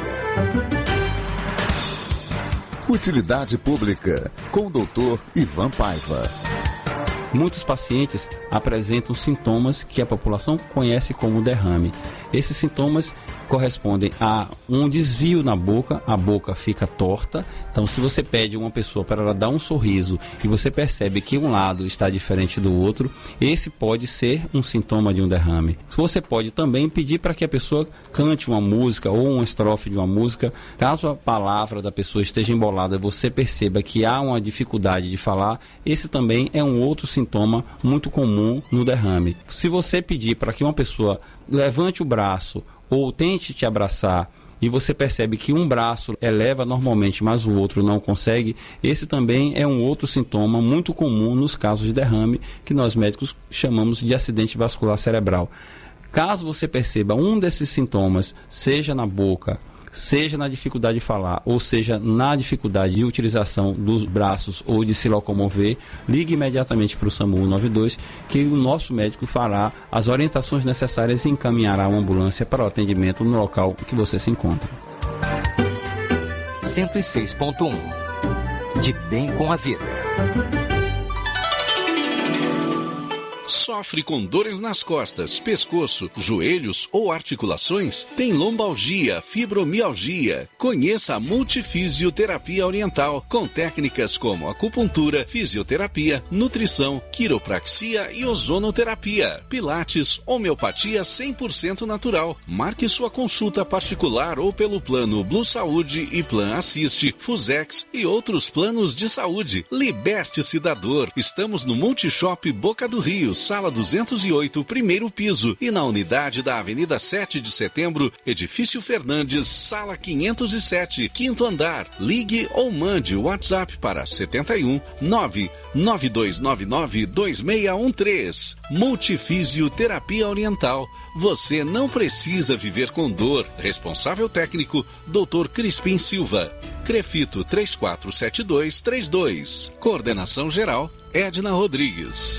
Speaker 18: Utilidade Pública, com o doutor Ivan Paiva.
Speaker 19: Muitos pacientes apresentam sintomas que a população conhece como derrame. Esses sintomas correspondem a um desvio na boca, a boca fica torta. Então, se você pede uma pessoa para ela dar um sorriso e você percebe que um lado está diferente do outro, esse pode ser um sintoma de um derrame. Você pode também pedir para que a pessoa cante uma música ou uma estrofe de uma música. Caso a palavra da pessoa esteja embolada e você perceba que há uma dificuldade de falar, esse também é um outro sintoma muito comum no derrame. Se você pedir para que uma pessoa levante o braço ou tente te abraçar e você percebe que um braço eleva normalmente, mas o outro não consegue, esse também é um outro sintoma muito comum nos casos de derrame, que nós médicos chamamos de acidente vascular cerebral. Caso você perceba um desses sintomas, seja na boca, seja na dificuldade de falar, ou seja na dificuldade de utilização dos braços ou de se locomover, ligue imediatamente para o SAMU cento e noventa e dois, que o nosso médico fará as orientações necessárias e encaminhará uma ambulância para o atendimento no local que você se encontra.
Speaker 17: cento e seis ponto um. De bem com a vida.
Speaker 10: Sofre com dores nas costas, pescoço, joelhos ou articulações? Tem lombalgia, fibromialgia? Conheça a Multifisioterapia Oriental, com técnicas como acupuntura, fisioterapia, nutrição, quiropraxia e ozonoterapia, pilates, homeopatia cem por cento natural. Marque sua consulta particular ou pelo plano Blue Saúde e Plan Assiste, Fusex e outros planos de saúde. Liberte-se da dor. Estamos no Multishop Boca do Rio, Sala duzentos e oito, primeiro piso, e na unidade da Avenida sete de Setembro, Edifício Fernandes, Sala quinhentos e sete, quinto andar. Ligue ou mande o WhatsApp para setenta e um, nove nove dois nove nove, dois seis um três. Multifisioterapia Oriental. Você não precisa viver com dor. Responsável técnico, doutor Crispim Silva. Crefito três quatro sete dois três dois. Coordenação geral, Edna Rodrigues.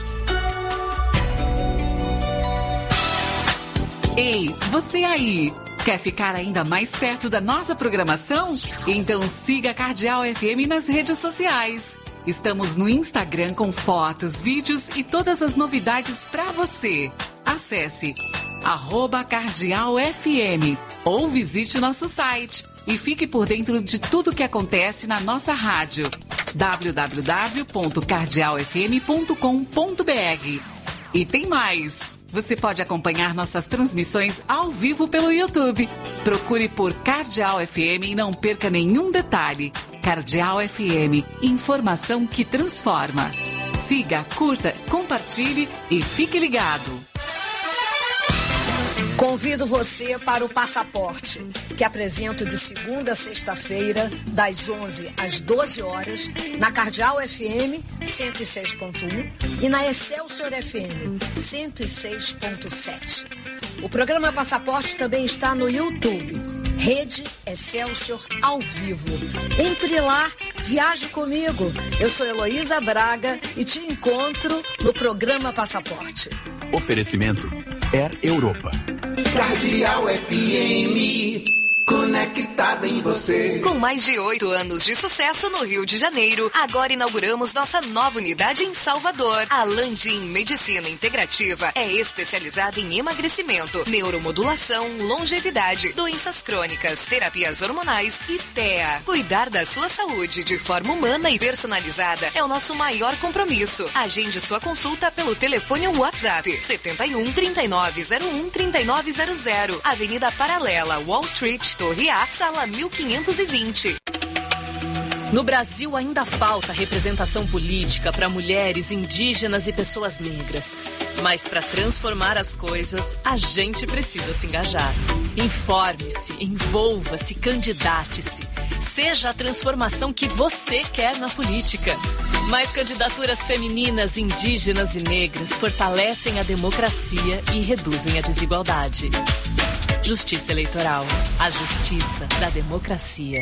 Speaker 7: Ei, você aí! Quer ficar ainda mais perto da nossa programação? Então siga a Cardeal F M nas redes sociais. Estamos no Instagram com fotos, vídeos e todas as novidades para você. Acesse arroba Cardeal F M ou visite nosso site e fique por dentro de tudo que acontece na nossa rádio. w w w ponto cardeal f m ponto com ponto b r. E tem mais! Você pode acompanhar nossas transmissões ao vivo pelo YouTube. Procure por Cardeal F M e não perca nenhum detalhe. Cardeal F M, informação que transforma. Siga, curta, compartilhe e fique ligado.
Speaker 20: Convido você para o Passaporte, que apresento de segunda a sexta-feira, das onze às doze horas, na Cardeal F M cento e seis ponto um e na Excelsior F M cento e seis ponto sete. O programa Passaporte também está no YouTube, Rede Excelsior ao vivo. Entre lá, viaje comigo. Eu sou Heloísa Braga e te encontro no programa Passaporte.
Speaker 14: Oferecimento Air Europa.
Speaker 6: Cardeal F M, conectada em você.
Speaker 11: Com mais de oito anos de sucesso no Rio de Janeiro, agora inauguramos nossa nova unidade em Salvador. A Landim Medicina Integrativa é especializada em emagrecimento, neuromodulação, longevidade, doenças crônicas, terapias hormonais e T E A. Cuidar da sua saúde de forma humana e personalizada é o nosso maior compromisso. Agende sua consulta pelo telefone ou WhatsApp setenta e um, trinta e nove zero um, trinta e nove zero zero, Avenida Paralela, Wall Street, Torre A, sala mil quinhentos e vinte. No Brasil ainda falta representação política para mulheres, indígenas e pessoas negras. Mas para transformar as coisas, a gente precisa se engajar. Informe-se, envolva-se, candidate-se. Seja a transformação que você quer na política. Mais candidaturas femininas, indígenas e negras fortalecem a democracia e reduzem a desigualdade. Justiça Eleitoral. A justiça da democracia.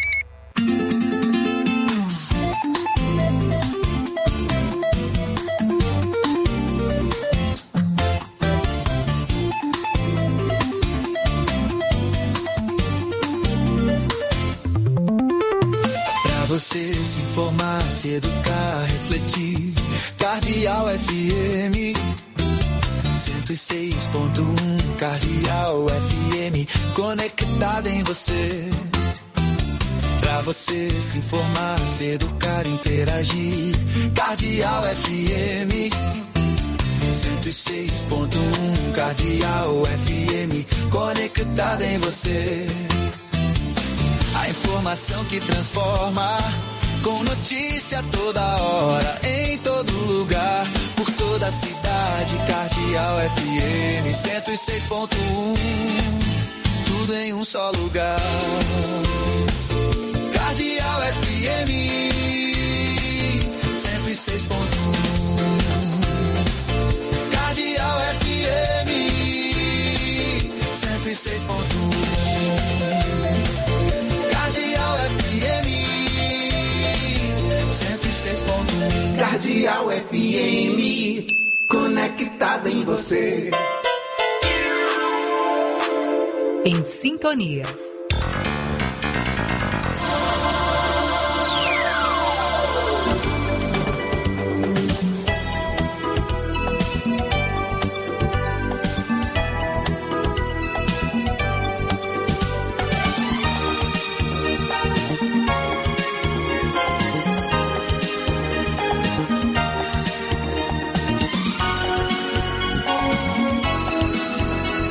Speaker 21: Pra você se informar, se educar, refletir. Cardeal F M cento e seis ponto um, Cardeal F M, conectada em você. Pra você se informar, se educar, interagir. Cardeal F M cento e seis ponto um, Cardeal F M, conectada em você. A informação que transforma, com notícia toda hora, em todo lugar, por toda a cidade. Cardeal F M cento e seis ponto um, tudo em um só lugar. Cardeal F M cento e seis ponto um. Cardeal F M cento e seis ponto um. Cardeal F M cento e seis ponto um.
Speaker 6: Cardeal F M, conectada em você.
Speaker 4: Em sintonia.